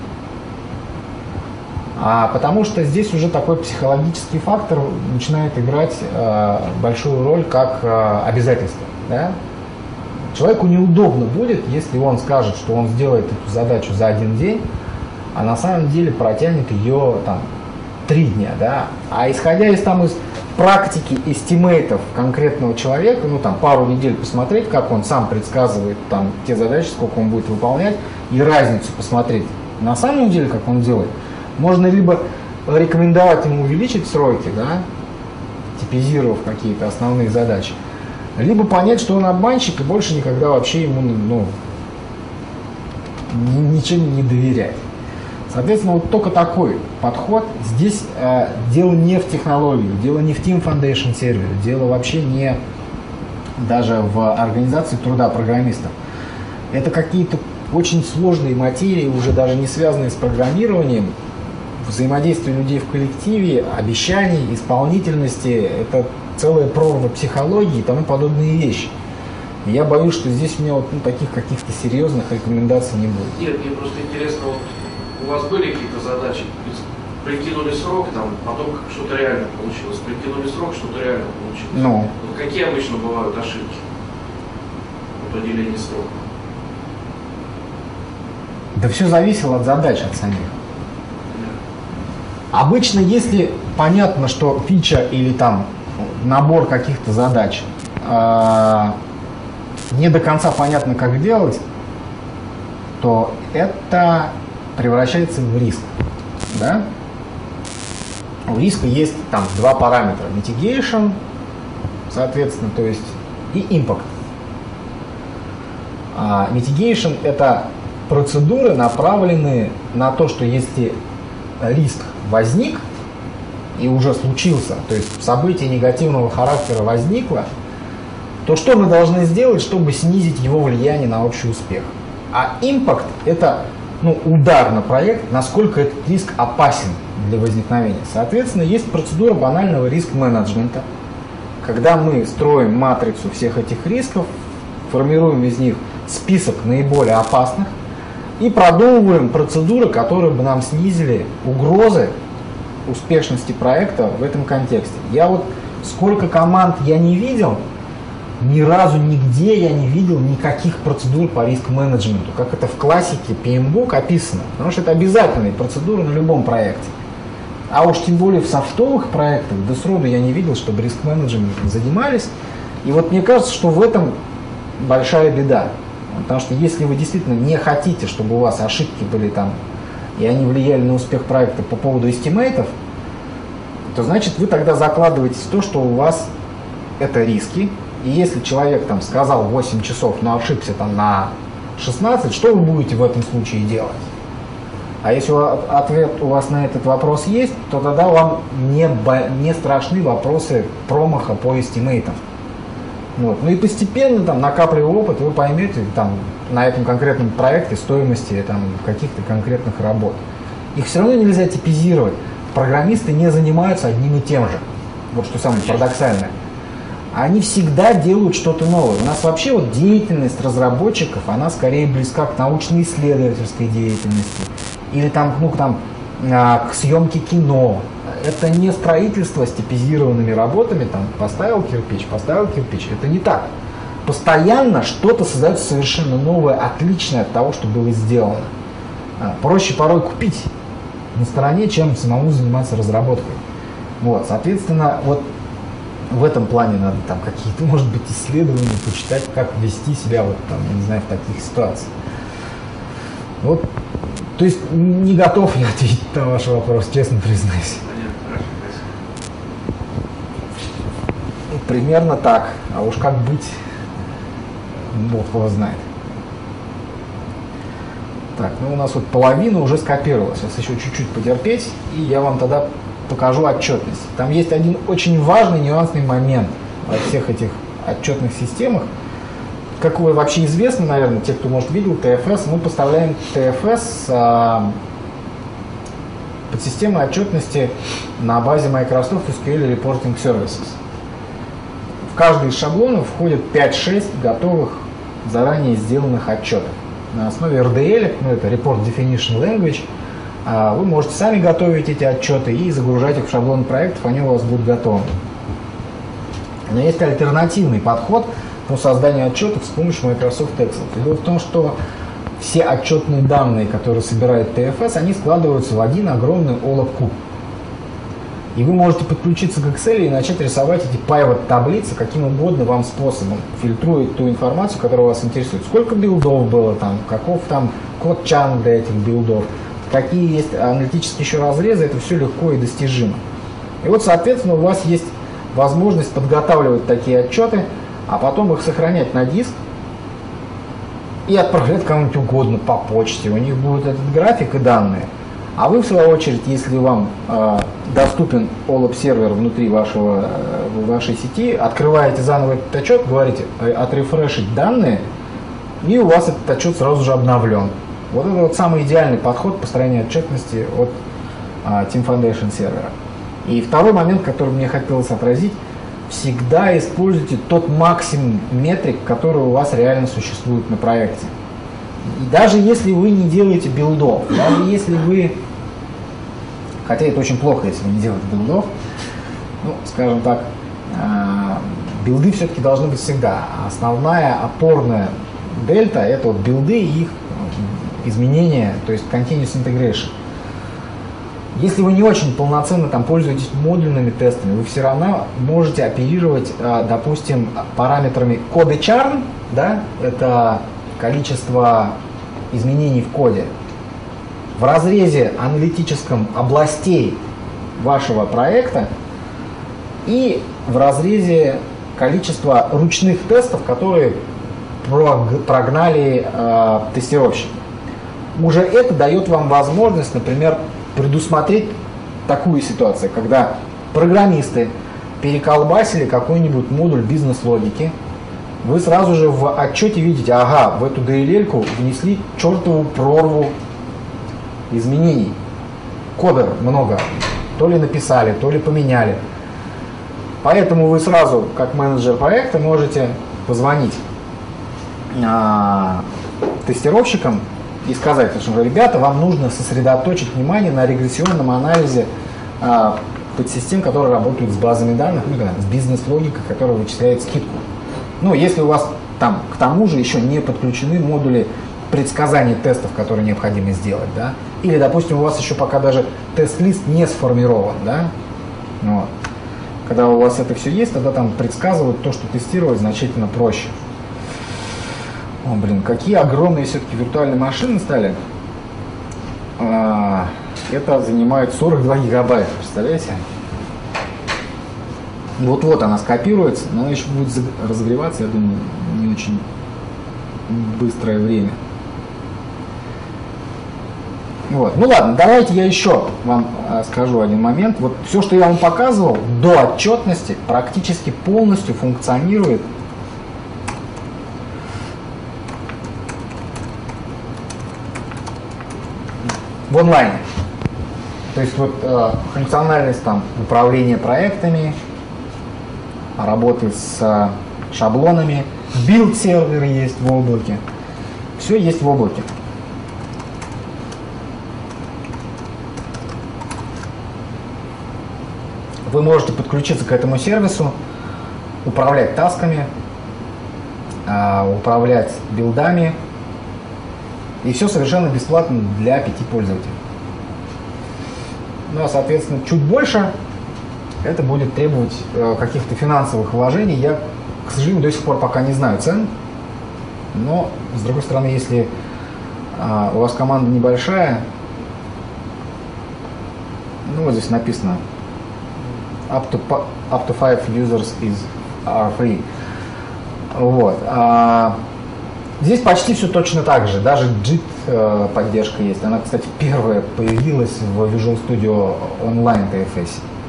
Потому что здесь уже такой психологический фактор начинает играть большую роль как обязательство. Да? Человеку неудобно будет, если он скажет, что он сделает эту задачу за 1 день, а на самом деле протянет ее там 3 дня. Да? А исходя из практики эстимейтов конкретного человека, ну там пару недель посмотреть, как он сам предсказывает там те задачи, сколько он будет выполнять, и разницу посмотреть на самом деле, как он делает, можно либо рекомендовать ему увеличить сроки, да, типизировав какие-то основные задачи, либо понять, что он обманщик и больше никогда вообще ему ничего не доверять. Соответственно, вот только такой подход. Здесь дело не в технологии, дело не в Team Foundation сервере, дело вообще не даже в организации труда программистов. Это какие-то очень сложные материи, уже даже не связанные с программированием, взаимодействие людей в коллективе, обещаний, исполнительности. Это целая прорва психологии и тому подобные вещи. И я боюсь, что здесь у меня вот таких каких-то серьезных рекомендаций не будет. Нет, мне просто интересно, вот у вас были какие-то задачи, прикинули срок, там, потом что-то реально получилось, прикинули срок, что-то реально получилось. Ну. Вот какие обычно бывают ошибки в определении срока? Да все зависело от задач, от самих. Обычно, если понятно, что фича или там набор каких-то задач не до конца понятно, как делать, то это превращается в риск. Да? У риска есть там 2 параметра: mitigation, соответственно, то есть и impact. Mitigation — это процедуры, направленные на то, что если риск возник и уже случился, то есть событие негативного характера возникло, то что мы должны сделать, чтобы снизить его влияние на общий успех? А impact — это удар на проект, насколько этот риск опасен для возникновения. Соответственно, есть процедура банального риск-менеджмента, когда мы строим матрицу всех этих рисков, формируем из них список наиболее опасных и продумываем процедуры, которые бы нам снизили угрозы успешности проекта в этом контексте. Я вот сколько команд я не видел, ни разу нигде я не видел никаких процедур по риск-менеджменту, как это в классике PMBOK описано, потому что это обязательные процедуры на любом проекте. А уж тем более в софтовых проектах, да сроду я не видел, чтобы риск-менеджментом занимались. И вот мне кажется, что в этом большая беда. Потому что если вы действительно не хотите, чтобы у вас ошибки были там, и они влияли на успех проекта по поводу эстимейтов, то значит вы тогда закладываетесь в то, что у вас это риски. И если человек там сказал 8 часов, но ошибся там на 16, что вы будете в этом случае делать? А если ответ у вас на этот вопрос есть, то тогда вам не страшны вопросы промаха по эстимейтам. Вот. Ну и постепенно, там, накапливая опыт, вы поймете там, на этом конкретном проекте стоимости там, каких-то конкретных работ. Их все равно нельзя типизировать. Программисты не занимаются одним и тем же. Вот что самое парадоксальное. Они всегда делают что-то новое. У нас вообще вот деятельность разработчиков, она скорее близка к научно-исследовательской деятельности. Или там, к съемке кино. Это не строительство с типизированными работами, там, поставил кирпич. Это не так. Постоянно что-то создается совершенно новое, отличное от того, что было сделано. Проще порой купить на стороне, чем самому заниматься разработкой. Вот, соответственно, вот в этом плане надо там какие-то, может быть, исследования почитать, как вести себя вот там, я не знаю, в таких ситуациях. Вот, то есть не готов я ответить на ваш вопрос, честно признаюсь. Примерно так. А уж как быть, Бог его знает. Так, ну у нас вот половина уже скопировалась. Сейчас еще чуть-чуть потерпеть, и я вам тогда покажу отчетность. Там есть один очень важный нюансный момент во всех этих отчетных системах. Как вы вообще известно, наверное, те, кто, может, видел ТФС, мы поставляем ТФС под системой отчетности на базе Microsoft SQL Reporting Services. В каждый из шаблонов входит 5-6 готовых, заранее сделанных отчетов. На основе RDL, ну это Report Definition Language, вы можете сами готовить эти отчеты и загружать их в шаблон проектов, они у вас будут готовы. Но есть альтернативный подход по созданию отчетов с помощью Microsoft Excel. Дело в том, что все отчетные данные, которые собирает ТФС, они складываются в один огромный OLAP-куб. И вы можете подключиться к Excel и начать рисовать эти pivot-таблицы каким угодно вам способом, фильтруя ту информацию, которая вас интересует. Сколько билдов было там, каков там код-чан для этих билдов, какие есть аналитические еще разрезы, это все легко и достижимо. И вот, соответственно, у вас есть возможность подготавливать такие отчеты, а потом их сохранять на диск и отправлять кому-нибудь угодно по почте. У них будет этот график и данные. А вы, в свою очередь, если вам доступен OLAP-сервер внутри вашей сети, открываете заново этот отчет, говорите отрефрешить данные, и у вас этот отчет сразу же обновлен. Вот это вот самый идеальный подход построения отчетности от Team Foundation сервера. И второй момент, который мне хотелось отразить, всегда используйте тот максимум метрик, который у вас реально существует на проекте. И даже если вы не делаете билдов, даже если вы, хотя это очень плохо, если вы не делаете билдов, ну, скажем так, билды все-таки должны быть всегда. Основная опорная дельта – это вот билды и их изменения, то есть continuous integration. Если вы не очень полноценно там пользуетесь модульными тестами, вы все равно можете оперировать, допустим, параметрами коды churn, да, это количество изменений в коде, в разрезе аналитическом областей вашего проекта и в разрезе количества ручных тестов, которые прогнали тестировщики. Уже это дает вам возможность, например, предусмотреть такую ситуацию, когда программисты переколбасили какой-нибудь модуль бизнес-логики, вы сразу же в отчете видите, ага, в эту DLL-ку внесли чертову прорву изменений. Кода много. То ли написали, то ли поменяли. Поэтому вы сразу, как менеджер проекта, можете позвонить тестировщикам и сказать, что, ребята, вам нужно сосредоточить внимание на регрессионном анализе подсистем, которые работают с базами данных, с бизнес-логикой, которая вычисляет скидку. Ну, если у вас там к тому же еще не подключены модули предсказания тестов, которые необходимо сделать, да, Или, допустим, у вас еще пока даже тест-лист не сформирован, да? Вот. Когда у вас это все есть, тогда там предсказывают то, что тестировать значительно проще. О, блин, какие огромные все-таки виртуальные машины стали. Это занимает 42 гигабайта, представляете? Вот-вот она скопируется, но она еще будет разогреваться, я думаю, не очень быстрое время. Вот. Ну ладно, давайте я еще вам скажу один момент. Вот все, что я вам показывал до отчетности, практически полностью функционирует в онлайне. То есть вот функциональность там управления проектами, работы с шаблонами, билд-сервер есть в облаке. Все есть в облаке. Вы можете подключиться к этому сервису, управлять тасками, управлять билдами. И все совершенно бесплатно для 5 пользователей. Ну а соответственно чуть больше это будет требовать каких-то финансовых вложений. Я, к сожалению, до сих пор пока не знаю цен. Но с другой стороны, если у вас команда небольшая, ну вот здесь написано up to 5 users are free. Вот. Здесь почти все точно так же. Даже JIT поддержка есть. Она, кстати, первая появилась в Visual Studio Online TFS.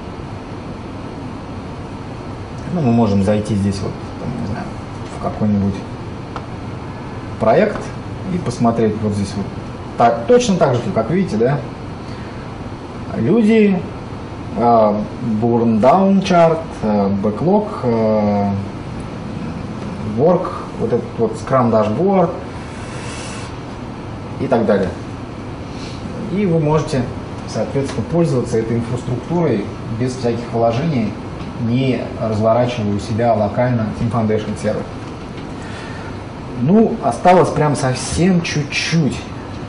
Ну, мы можем зайти здесь вот, там, не знаю, в какой-нибудь проект и посмотреть вот здесь вот. Так, точно так же, как видите, да? Люди, burn down chart, backlog, work, вот этот вот Scrum Dashboard и так далее. И вы можете, соответственно, пользоваться этой инфраструктурой без всяких вложений, не разворачивая у себя локально Team Foundation сервер. Ну, осталось прям совсем чуть-чуть.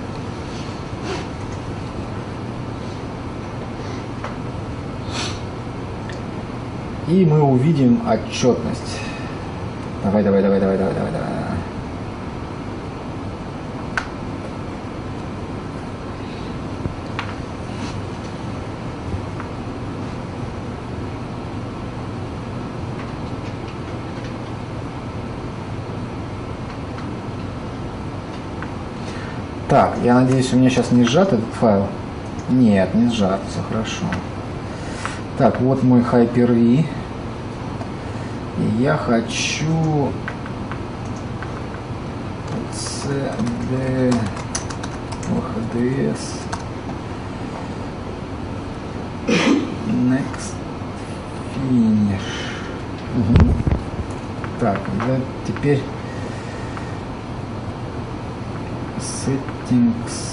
И мы увидим отчетность. Давай. Так, я надеюсь, у меня сейчас не сжат этот файл. Нет, не сжат, все хорошо. Так, вот мой Hyper-V. И я хочу CD OHDS Next Finish. Угу. Так, да, теперь Settings.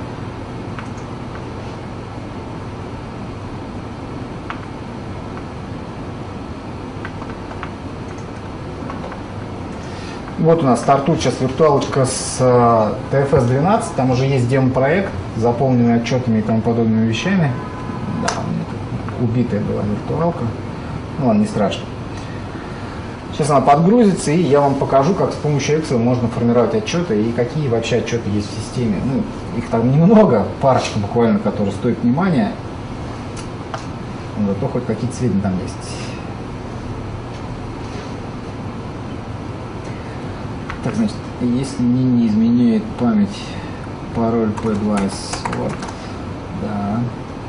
Вот у нас стартует сейчас виртуалочка с TFS 12, там уже есть демо-проект, заполненный отчетами и тому подобными вещами. Да, у меня тут убитая была виртуалка, ну ладно, не страшно. Сейчас она подгрузится, и я вам покажу, как с помощью Excel можно формировать отчеты и какие вообще отчеты есть в системе. Ну, их там немного, парочка буквально, которые стоят внимания, зато хоть какие-то сведения там есть. Так, значит, если мне не изменяет память, пароль P2S, вот, да.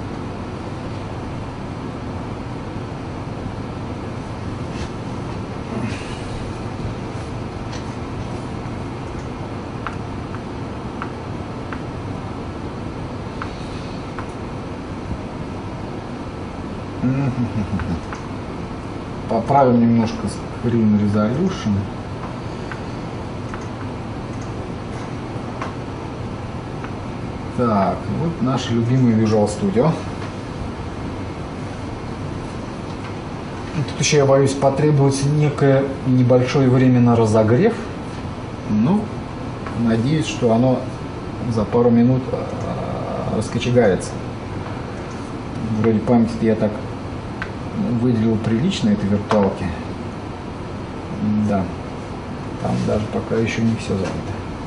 Поправим немножко Screen Resolution. Так, вот наш любимый Visual Studio. Тут еще, я боюсь, потребуется некое небольшое время на разогрев. Ну, надеюсь, что оно за пару минут раскочегарится. Вроде память я так выделил прилично этой виртуалки. Да, там даже пока еще не все занято.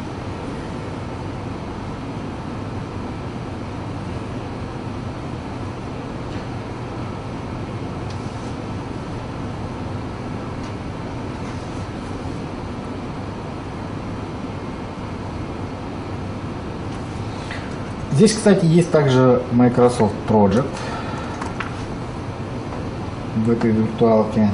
Здесь, кстати, есть также Microsoft Project в этой виртуалке.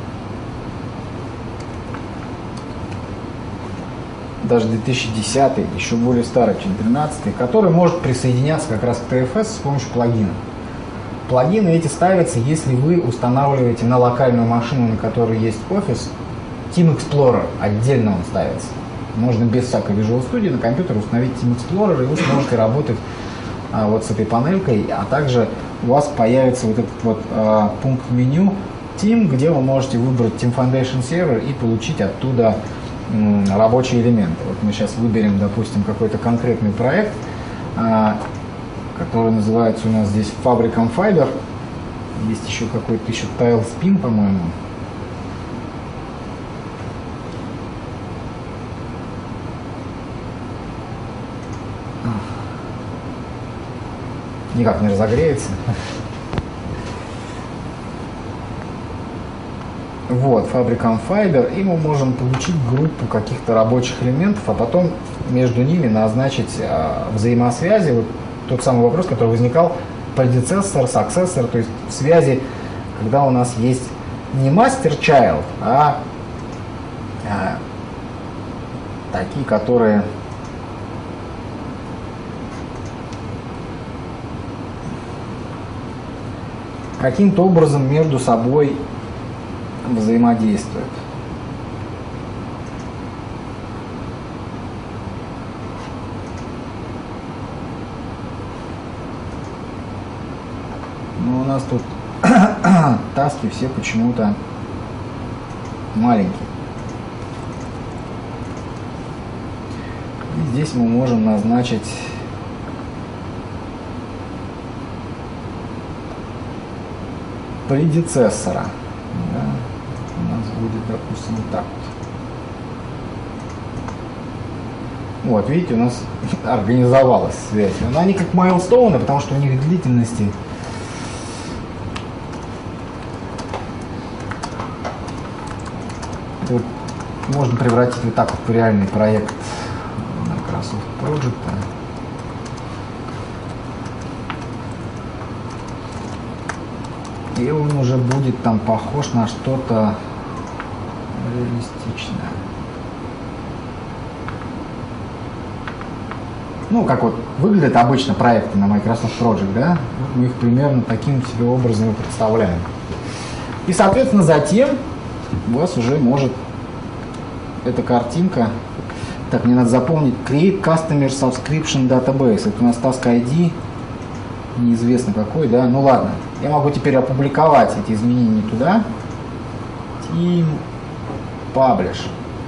Даже 2010, еще более старый, чем 2013, который может присоединяться как раз к TFS с помощью плагина. Плагины эти ставятся, если вы устанавливаете на локальную машину, на которой есть офис, Team Explorer, отдельно он ставится. Можно без всякой Visual Studio на компьютер установить Team Explorer, и вы сможете работать вот с этой панелькой, а также у вас появится вот этот вот пункт меню Team, где вы можете выбрать Team Foundation Server и получить оттуда рабочие элементы. Вот мы сейчас выберем, допустим, какой-то конкретный проект, который называется у нас здесь Fabricam Fiber. Есть еще какой-то еще TileSpin, по-моему. Никак не разогреется. Вот, Fabricam Fiber, и мы можем получить группу каких-то рабочих элементов, а потом между ними назначить взаимосвязи. Вот тот самый вопрос, который возникал, predecessor, successor, то есть связи, когда у нас есть не master-child, а такие, которые каким-то образом между собой взаимодействуют. Но у нас тут таски все почему-то маленькие. И здесь мы можем назначить предецессора. Да? У нас будет, допустим, вот так вот. Вот, видите, у нас организовалась связь. Но они как майлстоуны, потому что у них длительности вот можно превратить вот так вот в реальный проект Microsoft Project. И он уже будет там похож на что-то реалистичное. Ну, как вот выглядят обычно проекты на Microsoft Project, да? Мы их примерно таким себе образом и представляем. И, соответственно, затем у вас уже может эта картинка. Так, мне надо запомнить. Create Customer Subscription Database. Это у нас Task ID. Неизвестно какой, да? Ну ладно. Я могу теперь опубликовать эти изменения туда. Team Publish.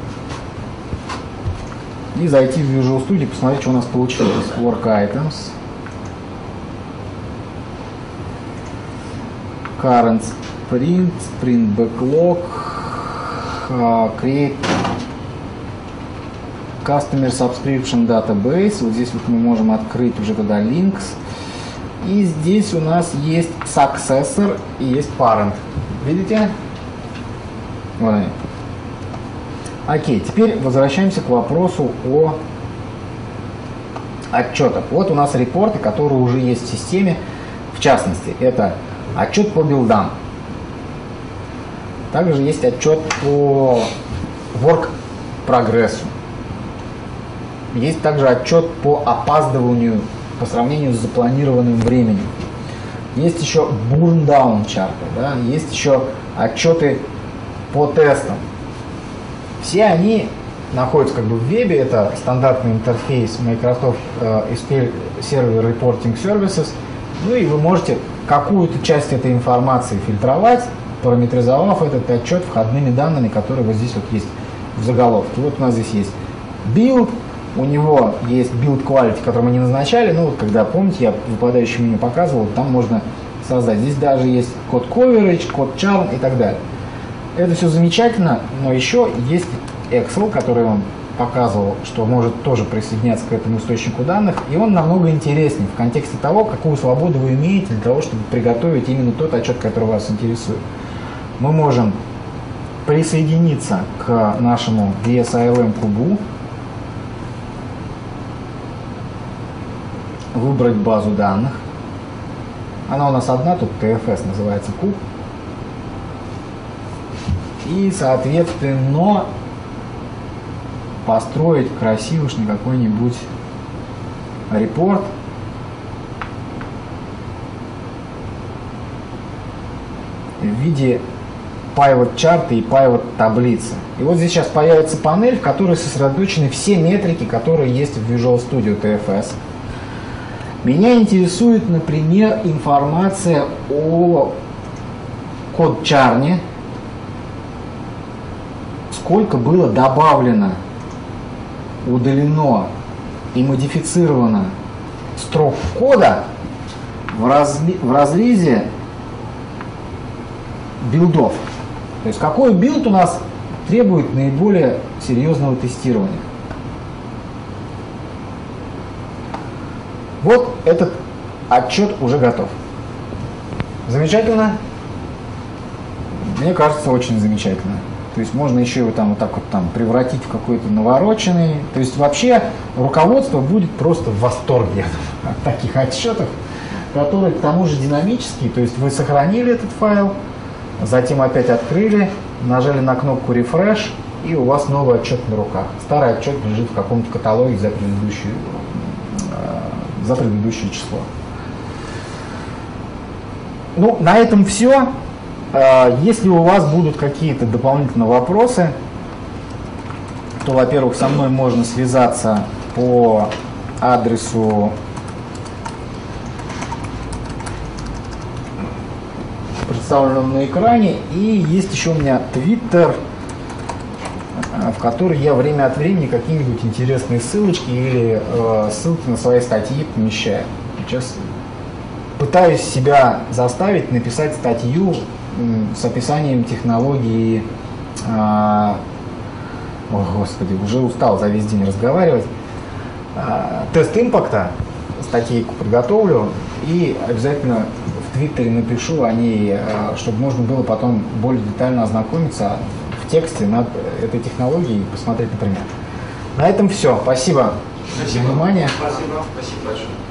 И зайти в Visual Studio, посмотреть, что у нас получилось. Work Items. Current Sprint, Sprint Backlog. Create Customer Subscription Database. Вот здесь вот мы можем открыть уже тогда links. И здесь у нас есть Successor и есть Parent. Видите? Вот они. Окей, теперь возвращаемся к вопросу о отчетах. Вот у нас репорты, которые уже есть в системе. В частности, это отчет по билдам. Также есть отчет по work прогрессу. Есть также отчет по опаздыванию по сравнению с запланированным временем. Есть еще burn down чарты, да? Есть еще отчеты по тестам. Все они находятся как бы в вебе, это стандартный интерфейс Microsoft SQL Server Reporting Services. Ну и вы можете какую-то часть этой информации фильтровать, параметризовав этот отчет входными данными, которые вот здесь вот есть в заголовке. Вот у нас здесь есть build, У него есть build quality, который мы не назначали. Ну, вот когда, помните, я выпадающее меню показывал, там можно создать. Здесь даже есть код coverage, код charm и так далее. Это все замечательно, но еще есть Excel, который он показывал, что может тоже присоединяться к этому источнику данных, и он намного интереснее в контексте того, какую свободу вы имеете для того, чтобы приготовить именно тот отчет, который вас интересует. Мы можем присоединиться к нашему VSILM кубу, выбрать базу данных. Она у нас одна, тут TFS называется куб. И, соответственно, построить красивый какой-нибудь репорт. В виде pivot чарта и pivot таблицы. И вот здесь сейчас появится панель, в которой сосредоточены все метрики, которые есть в Visual Studio TFS. Меня интересует, например, информация о код-чарне, сколько было добавлено, удалено и модифицировано строк кода в разрезе билдов. То есть какой билд у нас требует наиболее серьезного тестирования. Вот этот отчет уже готов. Замечательно? Мне кажется, очень замечательно. То есть можно еще его там вот так вот там превратить в какой-то навороченный. То есть вообще руководство будет просто в восторге от таких отчетов, которые к тому же динамические. То есть вы сохранили этот файл, затем опять открыли, нажали на кнопку Refresh, и у вас новый отчет на руках. Старый отчет лежит в каком-то каталоге за предыдущее число. Ну, на этом все. Если у вас будут какие-то дополнительные вопросы, то, во-первых, со мной можно связаться по адресу, представленному на экране, и есть еще у меня Twitter, в который я время от времени какие-нибудь интересные ссылочки или ссылки на свои статьи помещаю. Сейчас пытаюсь себя заставить написать статью с описанием технологии, о господи, уже устал за весь день разговаривать, тест импакта, статейку подготовлю и обязательно в Твиттере напишу о ней, чтобы можно было потом более детально ознакомиться в тексте над этой технологией и посмотреть, например. На этом все. Спасибо за внимание. Спасибо большое.